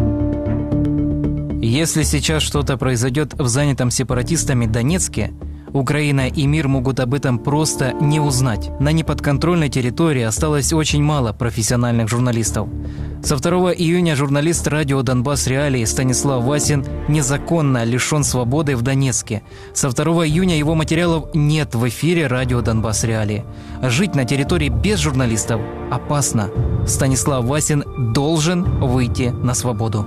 Если сейчас что-то произойдет в занятом сепаратистами Донецке, Украина и мир могут об этом просто не узнать. На неподконтрольной территории осталось очень мало профессиональных журналистов. Со 2 июня журналист радио «Донбасс Реалии» Станислав Васин незаконно лишен свободы в Донецке. Со 2 июня его материалов нет в эфире радио «Донбасс Реалии». Жить на территории без журналистов опасно. Станислав Васин должен выйти на свободу.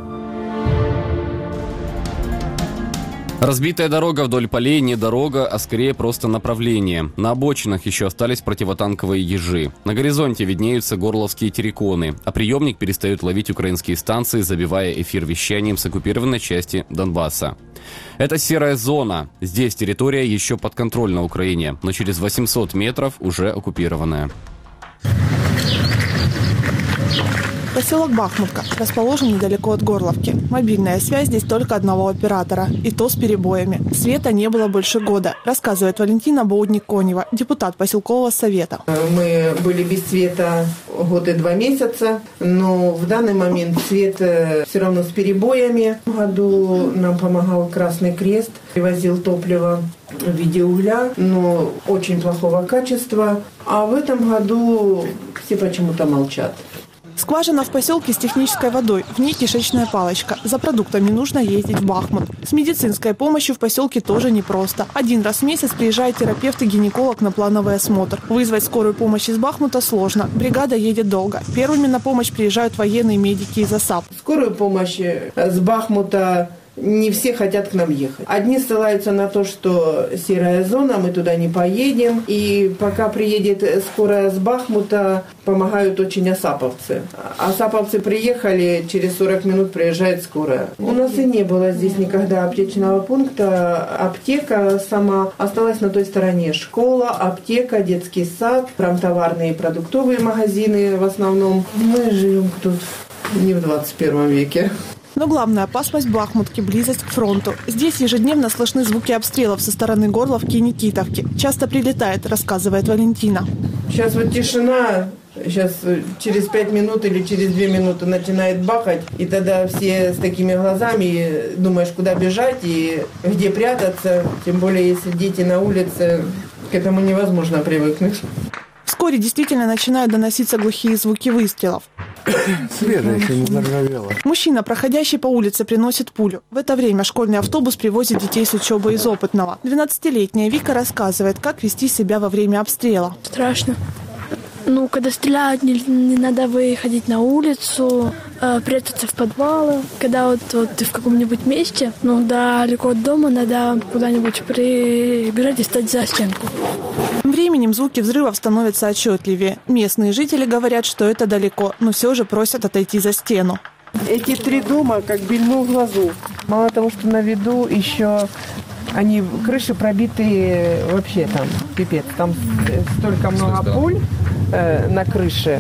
Разбитая дорога вдоль полей не дорога, а скорее просто направление. На обочинах еще остались противотанковые ежи. На горизонте виднеются горловские терриконы, а приемник перестает ловить украинские станции, забивая эфир вещанием с оккупированной части Донбасса. Это серая зона. Здесь территория еще подконтрольна Украине, но через 800 метров уже оккупированная. Поселок Бахмутка расположен недалеко от Горловки. Мобильная связь здесь только одного оператора, и то с перебоями. Света не было больше года, рассказывает Валентина Боудник-Конева, депутат поселкового совета. Мы были без света год и 2 месяца, но в данный момент свет все равно с перебоями. В году нам помогал Красный Крест, привозил топливо в виде угля, но очень плохого качества. А в этом году все почему-то молчат. Скважина в поселке с технической водой, в ней кишечная палочка. За продуктами нужно ездить в Бахмут. С медицинской помощью в поселке тоже непросто. 1 раз в месяц приезжает терапевт и гинеколог на плановый осмотр. Вызвать скорую помощь из Бахмута сложно. Бригада едет долго. Первыми на помощь приезжают военные медики из ОСАП. Скорую помощь с Бахмута не все хотят к нам ехать. Одни ссылаются на то, что серая зона, мы туда не поедем. И пока приедет скорая с Бахмута, помогают очень осаповцы. Осаповцы приехали, через 40 минут приезжает скорая. У нас и не было здесь никогда аптечного пункта. Аптека сама осталась на той стороне. Школа, аптека, детский сад, промтоварные и продуктовые магазины в основном. Мы живем тут не в 21 веке. Но главная опасность Бахмутки – близость к фронту. Здесь ежедневно слышны звуки обстрелов со стороны Горловки и Никитовки. Часто прилетает, рассказывает Валентина. Сейчас вот тишина, сейчас через 5 минут или через 2 минуты начинает бахать. И тогда все с такими глазами думаешь, куда бежать и где прятаться. Тем более, если дети на улице, к этому невозможно привыкнуть. Вскоре действительно начинают доноситься глухие звуки выстрелов. Свежая еще не заржавела. Мужчина, проходящий по улице, приносит пулю. В это время школьный автобус привозит детей с учебы из Опытного. 12-летняя Вика рассказывает, как вести себя во время обстрела. Страшно. Когда стреляют, не надо выходить на улицу, прятаться в подвалы. Когда вот ты в каком-нибудь месте, далеко от дома, надо куда-нибудь прибежать и стать за стенку. Тем временем звуки взрывов становятся отчетливее. Местные жители говорят, что это далеко, но все же просят отойти за стену. Эти 3 дома как бельмо в глазу. Мало того, что на виду, еще они крыши пробитые вообще там, пипец. Там столько много пуль на крыше.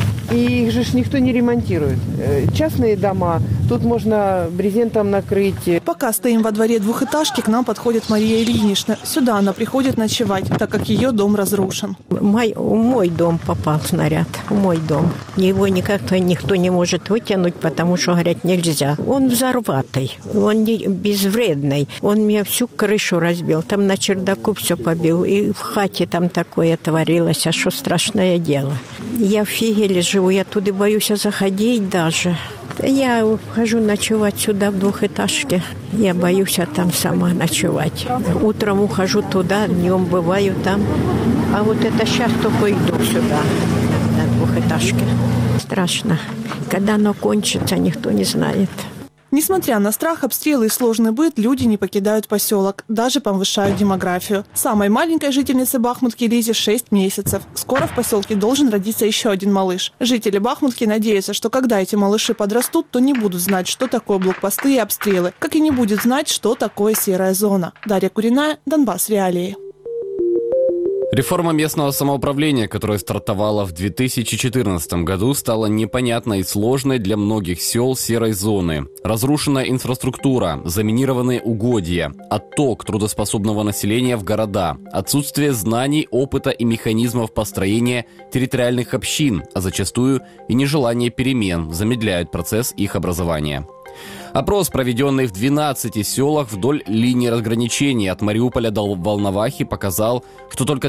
И их же никто не ремонтирует. Частные дома, тут можно брезентом накрыть. Пока стоим во дворе двухэтажки, к нам подходит Мария Ильинична. Сюда она приходит ночевать, так как ее дом разрушен. В мой дом попал снаряд, в мой дом. Его никто не может вытянуть, потому что, говорят, нельзя. Он взорватый, он не безвредный. Он мне всю крышу разбил, там на чердаку все побил. И в хате там такое творилось, а что страшное дело. Я в Фигеле живу, я туда боюсь заходить даже. Я хожу ночевать сюда в двухэтажке. Я боюсь там сама ночевать. Утром ухожу туда, днем бываю там. А вот это сейчас только иду сюда, на двухэтажке. Страшно. Когда оно кончится, никто не знает. Несмотря на страх, обстрелы и сложный быт, люди не покидают поселок, даже повышают демографию. Самой маленькой жительнице Бахмутки Лизе 6 месяцев. Скоро в поселке должен родиться еще один малыш. Жители Бахмутки надеются, что когда эти малыши подрастут, то не будут знать, что такое блокпосты и обстрелы, как и не будет знать, что такое серая зона. Дарья Куриная, Донбасс Реалии. Реформа местного самоуправления, которая стартовала в 2014 году, стала непонятной и сложной для многих сел серой зоны. Разрушенная инфраструктура, заминированные угодья, отток трудоспособного населения в города, отсутствие знаний, опыта и механизмов построения территориальных общин, а зачастую и нежелание перемен замедляют процесс их образования. Опрос, проведенный в 12 селах вдоль линии разграничения от Мариуполя до Волновахи, показал, что только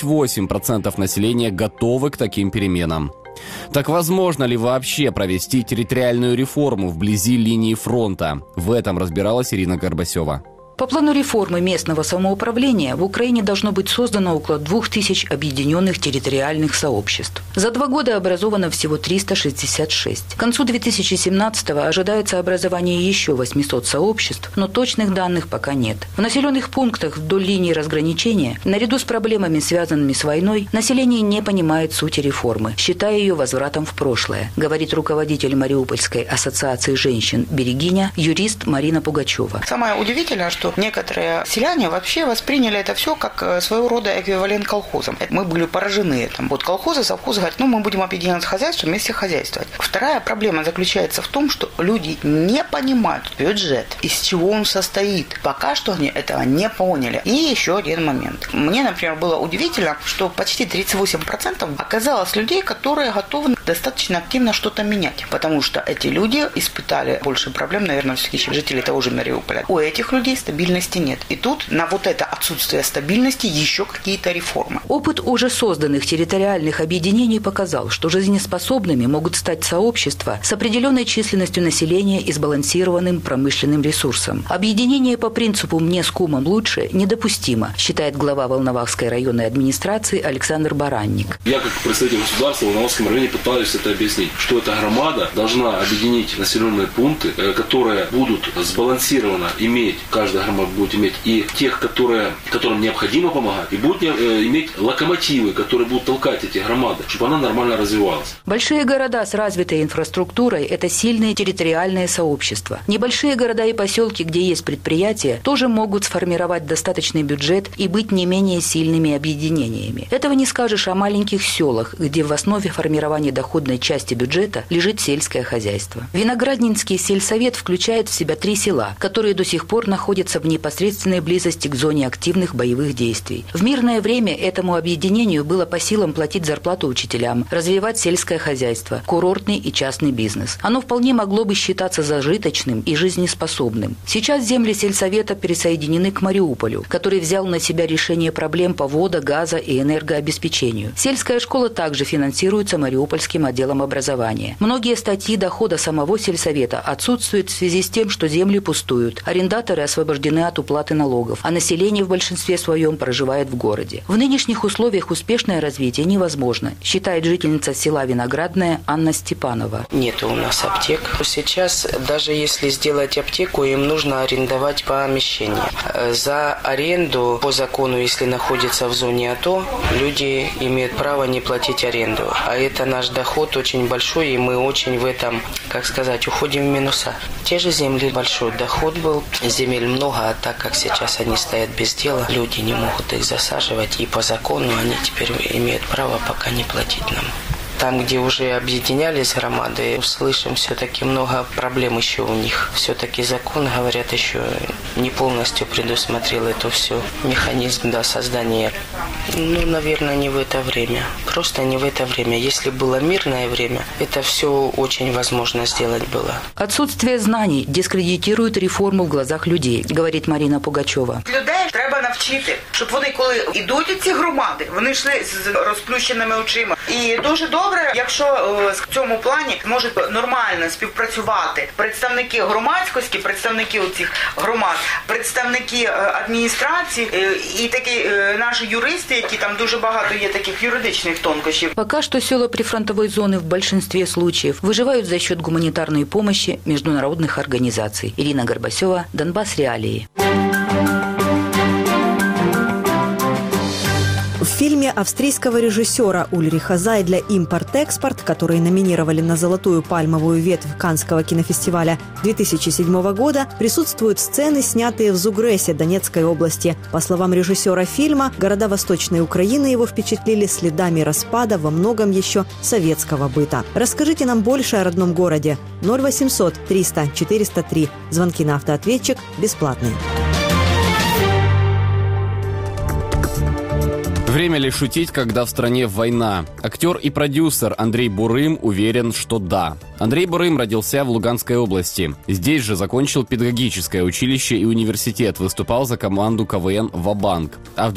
38% населения готовы к таким переменам. Так возможно ли вообще провести территориальную реформу вблизи линии фронта? В этом разбиралась Ирина Горбасева. По плану реформы местного самоуправления в Украине должно быть создано около 2000 объединенных территориальных сообществ. За 2 года образовано всего 366. К концу 2017-го ожидается образование еще 800 сообществ, но точных данных пока нет. В населенных пунктах вдоль линии разграничения, наряду с проблемами, связанными с войной, население не понимает сути реформы, считая ее возвратом в прошлое, говорит руководитель Мариупольской ассоциации женщин «Берегиня», юрист Марина Пугачева. Самое удивительное, что некоторые селяне вообще восприняли это все как своего рода эквивалент колхозам. Мы были поражены этим. Вот колхозы, совхозы говорят, мы будем объединять хозяйство, вместе хозяйствовать. Вторая проблема заключается в том, что люди не понимают бюджет, из чего он состоит. Пока что они этого не поняли. И еще один момент. Мне, например, было удивительно, что почти 38% оказалось людей, которые готовы достаточно активно что-то менять. Потому что эти люди испытали больше проблем, наверное, все-таки, чем жители того же Мариуполя. У этих людей стабильности нет. И тут на вот это отсутствие стабильности еще какие-то реформы. Опыт уже созданных территориальных объединений показал, что жизнеспособными могут стать сообщества с определенной численностью населения и сбалансированным промышленным ресурсом. Объединение по принципу «мне с кумом лучше» недопустимо, считает глава Волновахской районной администрации Александр Баранник. Я, как представитель государства в Волновахском районе, пытаюсь это объяснить, что эта громада должна объединить населенные пункты, которые будут сбалансированно иметь, каждая громада будет иметь и тех, которым необходимо помогать, и будет иметь локомотивы, которые будут толкать эти громады, чтобы она нормально развивалась. Большие города с развитой инфраструктурой – это сильные территориальные сообщества. Небольшие города и поселки, где есть предприятия, тоже могут сформировать достаточный бюджет и быть не менее сильными объединениями. Этого не скажешь о маленьких селах, где в основе формирования доходной части бюджета лежит сельское хозяйство. Винограднинский сельсовет включает в себя 3 села, которые до сих пор находятся в непосредственной близости к зоне активных боевых действий. В мирное время этому объединению было по силам платить зарплату учителям, развивать сельское хозяйство, курортный и частный бизнес. Оно вполне могло бы считаться зажиточным и жизнеспособным. Сейчас земли сельсовета пересоединены к Мариуполю, который взял на себя решение проблем по водо-, газа- и энергообеспечению. Сельская школа также финансируется Мариупольским отделом образования. Многие статьи дохода самого сельсовета отсутствуют в связи с тем, что земли пустуют, арендаторы освобождены от уплаты налогов, а население в большинстве своем проживает в городе. В нынешних условиях успешное развитие невозможно, считает жительница села Виноградная Анна Степанова. Нет у нас аптек. Сейчас даже если сделать аптеку, им нужно арендовать помещение. За аренду по закону, если находится в зоне АТО, люди имеют право не платить аренду. А это наш доход очень большой, и мы очень в этом, уходим в минуса. Те же земли, большой доход был, земель много, а так как сейчас они стоят без дела, люди не могут их засаживать, и по закону они теперь имеют право пока не платить нам. Там, где уже объединялись громады, слышим, все-таки много проблем еще у них. Все-таки закон, говорят, еще не полностью предусмотрел это все. Механизм создания. Наверное, не в это время. Просто не в это время. Если было мирное время, это все очень возможно сделать было. Отсутствие знаний дискредитирует реформу в глазах людей, говорит Марина Пугачова. Людей треба навчити, щоб вони, коли йдуть у ці громади, вони йшли з розплющеними очима. І дуже добре, якщо в цьому плані можуть нормально співпрацювати представники громадськості, представники цих громад, представники адміністрації і такі наші юристи, які там дуже багато є таких юридичних тонкощів. Пока что села прифронтовой зоны в большинстве случаев выживают за счет гуманитарной помощи международных организаций. Ирина Горбасева, Донбасс Реалии. В фильме австрийского режиссера Ульриха Зайдля «Импорт-экспорт», который номинировали на «Золотую пальмовую ветвь» Каннского кинофестиваля 2007 года, присутствуют сцены, снятые в Зугресе Донецкой области. По словам режиссера фильма, города Восточной Украины его впечатлили следами распада во многом еще советского быта. Расскажите нам больше о родном городе. 0800 300 403. Звонки на автоответчик бесплатные. Время ли шутить, когда в стране война? Актер и продюсер Андрей Бурым уверен, что да. Андрей Бурым родился в Луганской области. Здесь же закончил педагогическое училище и университет, выступал за команду КВН «Ва-банк». А в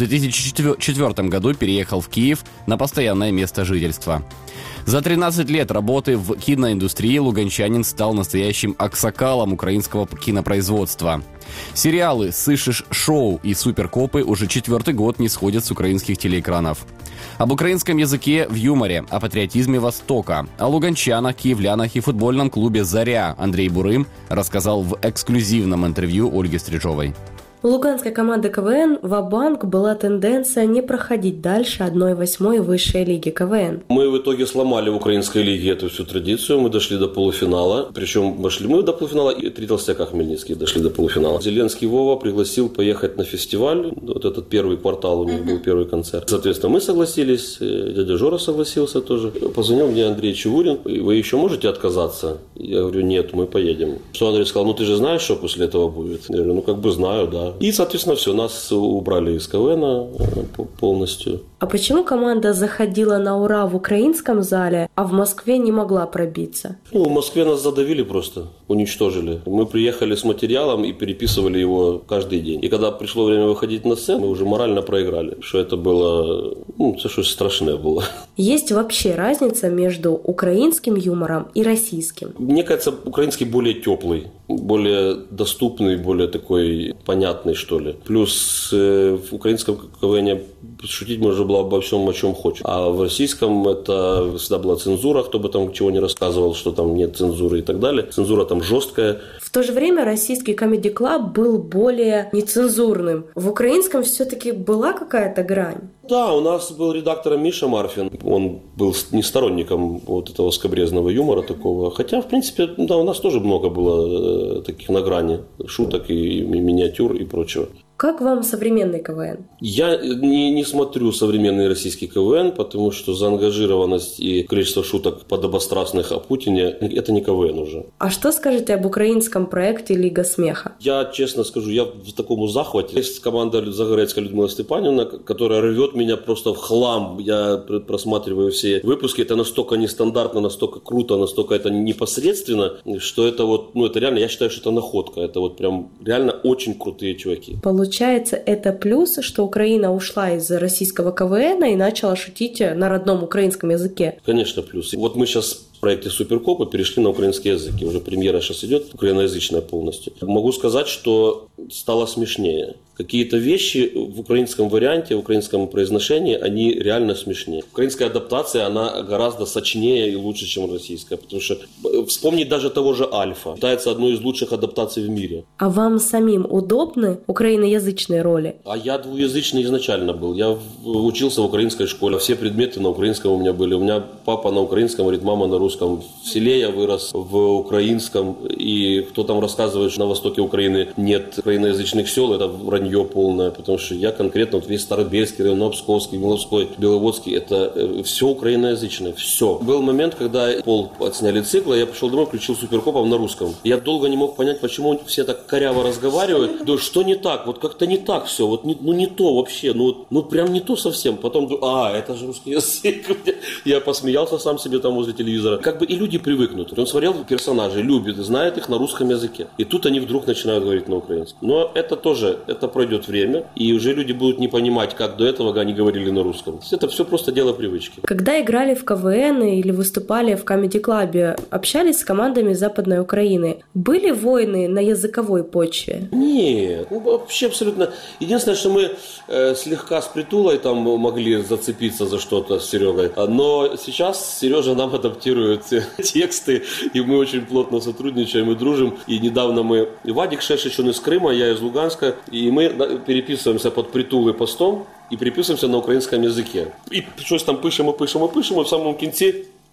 2004 году переехал в Киев на постоянное место жительства. За 13 лет работы в киноиндустрии луганчанин стал настоящим аксакалом украинского кинопроизводства. Сериалы «Сышиш шоу» и «Суперкопы» уже 4-й год не сходят с украинских телеэкранов. Об украинском языке в юморе, о патриотизме Востока, о луганчанах, киевлянах и футбольном клубе «Заря» Андрей Бурым рассказал в эксклюзивном интервью Ольги Стрижовой. У луганской команды КВН «Ва-банк» была тенденция не проходить дальше 1/8 высшей лиги КВН. Мы в итоге сломали в украинской лиге эту всю традицию. Мы дошли до полуфинала. Причем дошли мы до полуфинала, и 3 толстяка Хмельницких дошли до полуфинала. Зеленский Вова пригласил поехать на фестиваль. Вот этот первый квартал у них был, первый концерт. Соответственно, мы согласились, дядя Жора согласился тоже. Позвонил мне Андрей Чевурин. Вы еще можете отказаться? Я говорю, нет, мы поедем. Что Андрей сказал, ты же знаешь, что после этого будет? Я говорю, знаю, да. И, соответственно, все, нас убрали из КВН полностью. А почему команда заходила на ура в украинском зале, а в Москве не могла пробиться? В Москве нас задавили просто, уничтожили. Мы приехали с материалом и переписывали его каждый день. И когда пришло время выходить на сцену, мы уже морально проиграли. Что это было, это что-то страшное было. Есть вообще разница между украинским юмором и российским? Мне кажется, украинский более теплый, более доступный, более такой понятный, что ли. Плюс в украинском КВН шутить можно было обо всем, о чем хочешь. А в российском это всегда была цензура, кто бы там чего не рассказывал, что там нет цензуры и так далее. Цензура там жесткая. В то же время российский Comedy Club был более нецензурным. В украинском все-таки была какая-то грань? Да, у нас был редактором Миша Марфин. Он был не сторонником вот этого скабрезного юмора такого. Хотя, в принципе, да, у нас тоже много было таких на грани шуток и миниатюр и прочего. Как вам современный КВН? Я не смотрю современный российский КВН, потому что заангажированность и количество шуток подобострастных о Путине – это не КВН уже. А что скажете об украинском проекте «Лига смеха»? Я честно скажу, я в таком захвате. Есть команда Загорецкая Людмила Степанівна, которая рвет меня просто в хлам. Я просматриваю все выпуски. Это настолько нестандартно, настолько круто, настолько это непосредственно, что это вот, это реально, я считаю, что это находка. Это вот прям реально очень крутые чуваки. Получается, это плюс, что Украина ушла из российского КВН и начала шутить на родном украинском языке? Конечно, плюс. Вот мы сейчас в проекте «Суперкопы» перешли на украинский язык. И уже премьера сейчас идет, украиноязычная полностью. Могу сказать, что стало смешнее. Какие-то вещи в украинском варианте, в украинском произношении, они реально смешнее. Украинская адаптация, она гораздо сочнее и лучше, чем российская. Потому что вспомнить даже того же «Альфа». Считается одной из лучших адаптаций в мире. А вам самим удобны украиноязычные роли? А я двуязычный изначально был. Я учился в украинской школе. Все предметы на украинском у меня были. У меня папа на украинском говорит, мама на русском. В селе я вырос в украинском. И кто там рассказывает, что на востоке Украины нет украиноязычных сел, это вранье полное. Потому что я конкретно, вот весь Старобельский район, Псковский, Миловской, Беловодский, это все украиноязычное. Все. Был момент, когда пол отсняли цикла, я пошел домой, включил Суперкопов на русском. Я долго не мог понять, почему все так коряво разговаривают. Да что не так? Вот как-то не так все. Вот не то вообще. Прям не то совсем. Потом думаю, это же русский язык. Я посмеялся сам себе там возле телевизора. Как бы и люди привыкнут. Он смотрел персонажей, любит, знает их на русском языке. И тут они вдруг начинают говорить на украинском. Но это тоже, это пройдет время. И уже люди будут не понимать, как до этого они говорили на русском. Это все просто дело привычки. Когда играли в КВН или выступали в Comedy Club, общались с командами Западной Украины. Были войны на языковой почве? Нет, вообще абсолютно. Единственное, что мы слегка с Притулой там могли зацепиться за что-то с Серегой. Но сейчас Сережа нам адаптирует тексты, и мы очень плотно сотрудничаем и дружим. И недавно Вадик Шешич, он из Крыма, я из Луганска, и мы переписываемся под Притулой постом и переписываемся на украинском языке. И что-то там пишем, и в самом конце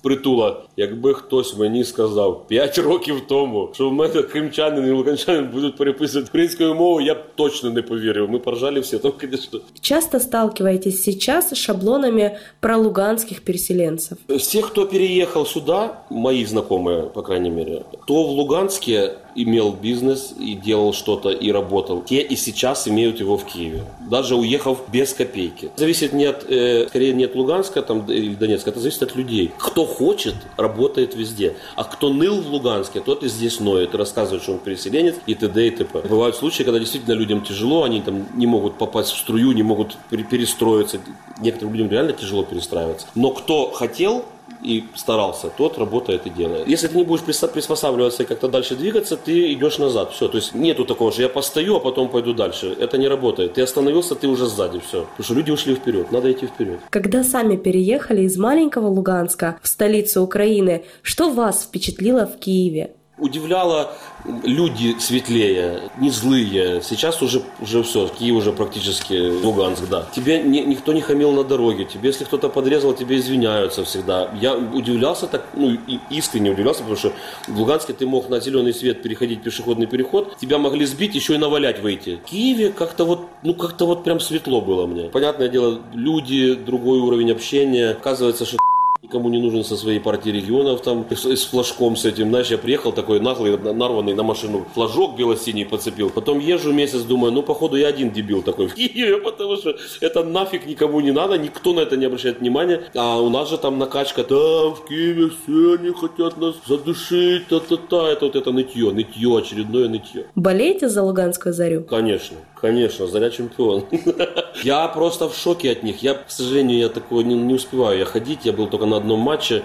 Притула. Якби хтось мені сказав 5 років тому, що в мене кримчанин і луганчанин будуть переписувати українською мовою, я б точно не повірив. Ми поржали всі, то, конечно. Часто сталкиваетесь сейчас с шаблонами про луганских переселенцев? С тех, кто переехал сюда, мои знакомые, по крайней мере, кто в Луганске имел бизнес и делал что-то и работал, те и сейчас имеют его в Киеве, даже уехав без копейки. Зависит скорее не от Луганска там, или Донецка, это зависит от людей. Кто хочет, работает везде. А кто ныл в Луганске, тот и здесь ноет, и рассказывает, что он переселенец, и т.д. и т.п. Бывают случаи, когда действительно людям тяжело, они там не могут попасть в струю, не могут перестроиться. Некоторым людям реально тяжело перестраиваться. Но кто хотел и старался, тот работает и делает. Если ты не будешь приспосабливаться и как-то дальше двигаться, ты идешь назад. Все. То есть нету такого, что я постою, а потом пойду дальше. Это не работает. Ты остановился, ты уже сзади. Все. Потому что люди ушли вперед. Надо идти вперед. Когда сами переехали из маленького Луганска в столицу Украины, что вас впечатлило в Киеве? Удивляло, люди светлее, не злые. Сейчас уже все, Киев уже практически Луганск, да. Тебе никто не хамил на дороге, тебе, если кто-то подрезал, тебе извиняются всегда. Я удивлялся так, искренне удивлялся, потому что в Луганске ты мог на зеленый свет переходить пешеходный переход, тебя могли сбить, еще и навалять выйти. В Киеве как-то вот прям светло было мне. Понятное дело, люди, другой уровень общения. Оказывается, что никому не нужен со своей партии регионов, там, с флажком с этим. Знаешь, я приехал такой наглый, нарванный на машину, флажок бело-синий подцепил. Потом езжу месяц, думаю, походу я один дебил такой в Киеве, потому что это нафиг никому не надо, никто на это не обращает внимания. А у нас же там накачка, да, в Киеве все они хотят нас задушить, та-та-та. Это нытье, очередное нытье. Болеете за Луганскую Зарю? Конечно, Заря чемпион. Я просто в шоке от них. К сожалению, я такое не успеваю ходить. Я был только на одном матче.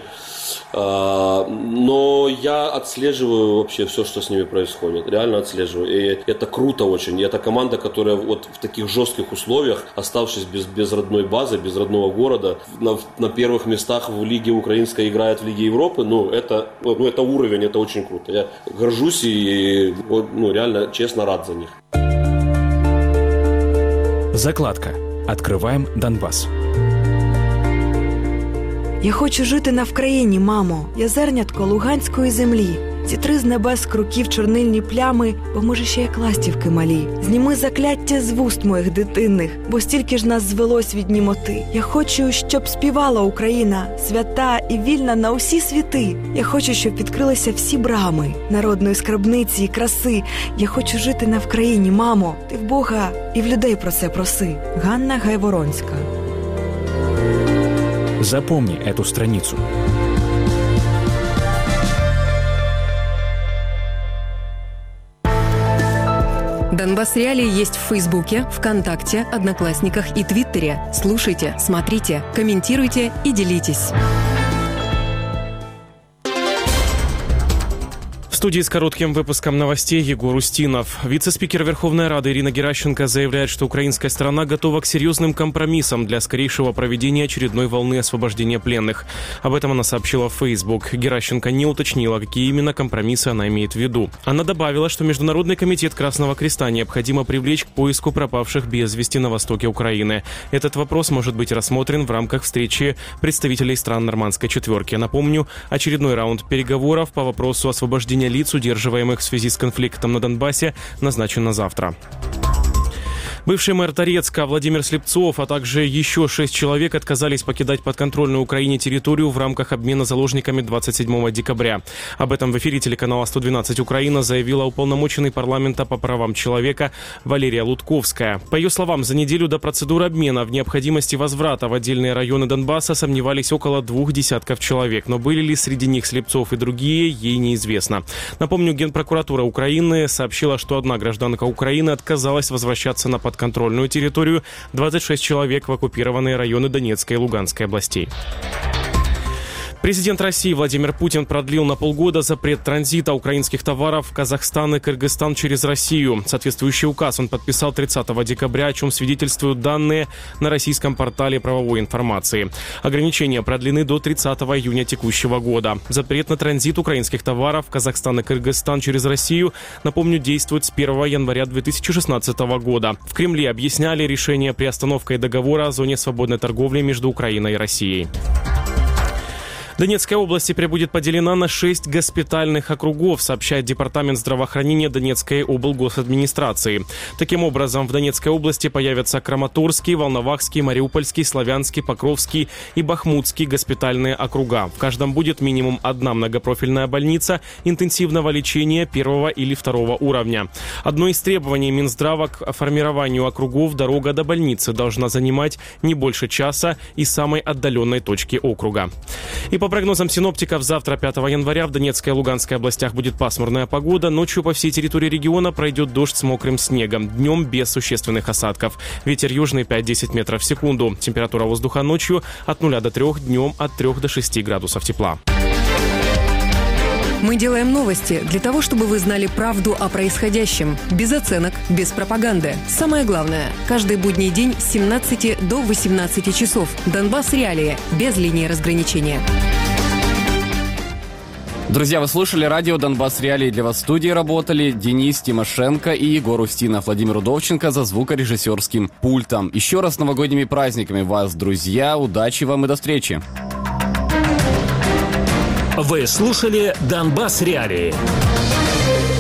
Но я отслеживаю вообще все, что с ними происходит. Реально отслеживаю. И это круто очень. И это команда, которая вот в таких жестких условиях, оставшись без родной базы, без родного города, на первых местах в Лиге Украинской играет в Лиге Европы. Это уровень, это очень круто. Я горжусь и реально честно рад за них. Закладка. Откриваємо Донбас. Я хочу жити на Вкраїні, мамо. Я зернятко луганської землі. Зітри з небес круків чорнильні плями, бо може ще як ластівки малі. Зніми закляття з вуст моїх дитинних, бо стільки ж нас звелось від німоти. Я хочу, щоб співала Україна, свята і вільна на усі світи. Я хочу, щоб відкрилися всі брами народної скарбниці і краси. Я хочу жити на Вкраїні, мамо. Ти в Бога і в людей про це проси. Ганна Гайворонська. Запомни эту страницу. Донбасс Реалии есть в Фейсбуке, ВКонтакте, Одноклассниках и Твиттере. Слушайте, смотрите, комментируйте и делитесь. В студии с коротким выпуском новостей Егор Устинов. Вице-спикер Верховной Рады Ирина Геращенко заявляет, что украинская сторона готова к серьезным компромиссам для скорейшего проведения очередной волны освобождения пленных. Об этом она сообщила в Facebook. Геращенко не уточнила, какие именно компромиссы она имеет в виду. Она добавила, что Международный комитет Красного Креста необходимо привлечь к поиску пропавших без вести на востоке Украины. Этот вопрос может быть рассмотрен в рамках встречи представителей стран Нормандской четверки. Напомню, очередной раунд переговоров по вопросу освобождения лиц, удерживаемых в связи с конфликтом на Донбассе, назначен на завтра. Бывший мэр Торецка Владимир Слепцов, а также еще 6 человек отказались покидать подконтрольную Украине территорию в рамках обмена заложниками 27 декабря. Об этом в эфире телеканала 112 Украина заявила уполномоченный парламента по правам человека Валерия Лутковская. По ее словам, за неделю до процедуры обмена в необходимости возврата в отдельные районы Донбасса сомневались около 2 десятков человек, но были ли среди них Слепцов и другие, ей неизвестно. Напомню, Генпрокуратура Украины сообщила, что одна гражданка Украины отказалась возвращаться на подконтрольную территорию, 26 человек в оккупированные районы Донецкой и Луганской областей. Президент России Владимир Путин продлил на полгода запрет транзита украинских товаров в Казахстан и Кыргызстан через Россию. Соответствующий указ он подписал 30 декабря, о чем свидетельствуют данные на российском портале правовой информации. Ограничения продлены до 30 июня текущего года. Запрет на транзит украинских товаров в Казахстан и Кыргызстан через Россию, напомню, действует с 1 января 2016 года. В Кремле объясняли решение приостановкой договора о зоне свободной торговли между Украиной и Россией. Донецкая область теперь будет поделена на 6 госпитальных округов, сообщает Департамент здравоохранения Донецкой облгосадминистрации. Таким образом, в Донецкой области появятся Краматорский, Волновахский, Мариупольский, Славянский, Покровский и Бахмутский госпитальные округа. В каждом будет минимум одна многопрофильная больница интенсивного лечения первого или второго уровня. Одно из требований Минздрава к формированию округов — дорога до больницы должна занимать не больше часа из самой отдаленной точки округа. И по прогнозам синоптиков, завтра, 5 января, в Донецкой и Луганской областях будет пасмурная погода. Ночью по всей территории региона пройдет дождь с мокрым снегом. Днем без существенных осадков. Ветер южный 5-10 метров в секунду. Температура воздуха ночью от 0 до 3, днем от 3 до 6 градусов тепла. Мы делаем новости для того, чтобы вы знали правду о происходящем. Без оценок, без пропаганды. Самое главное – каждый будний день с 17 до 18 часов. Донбасс Реалии. Без линии разграничения. Друзья, вы слушали радио «Донбасс Реалии». Для вас в студии работали Денис Тимошенко и Егор Устинов. Владимир Удовченко за звукорежиссерским пультом. Еще раз с новогодними праздниками вас, друзья. Удачи вам и до встречи. Вы слушали «Донбасс Реалии».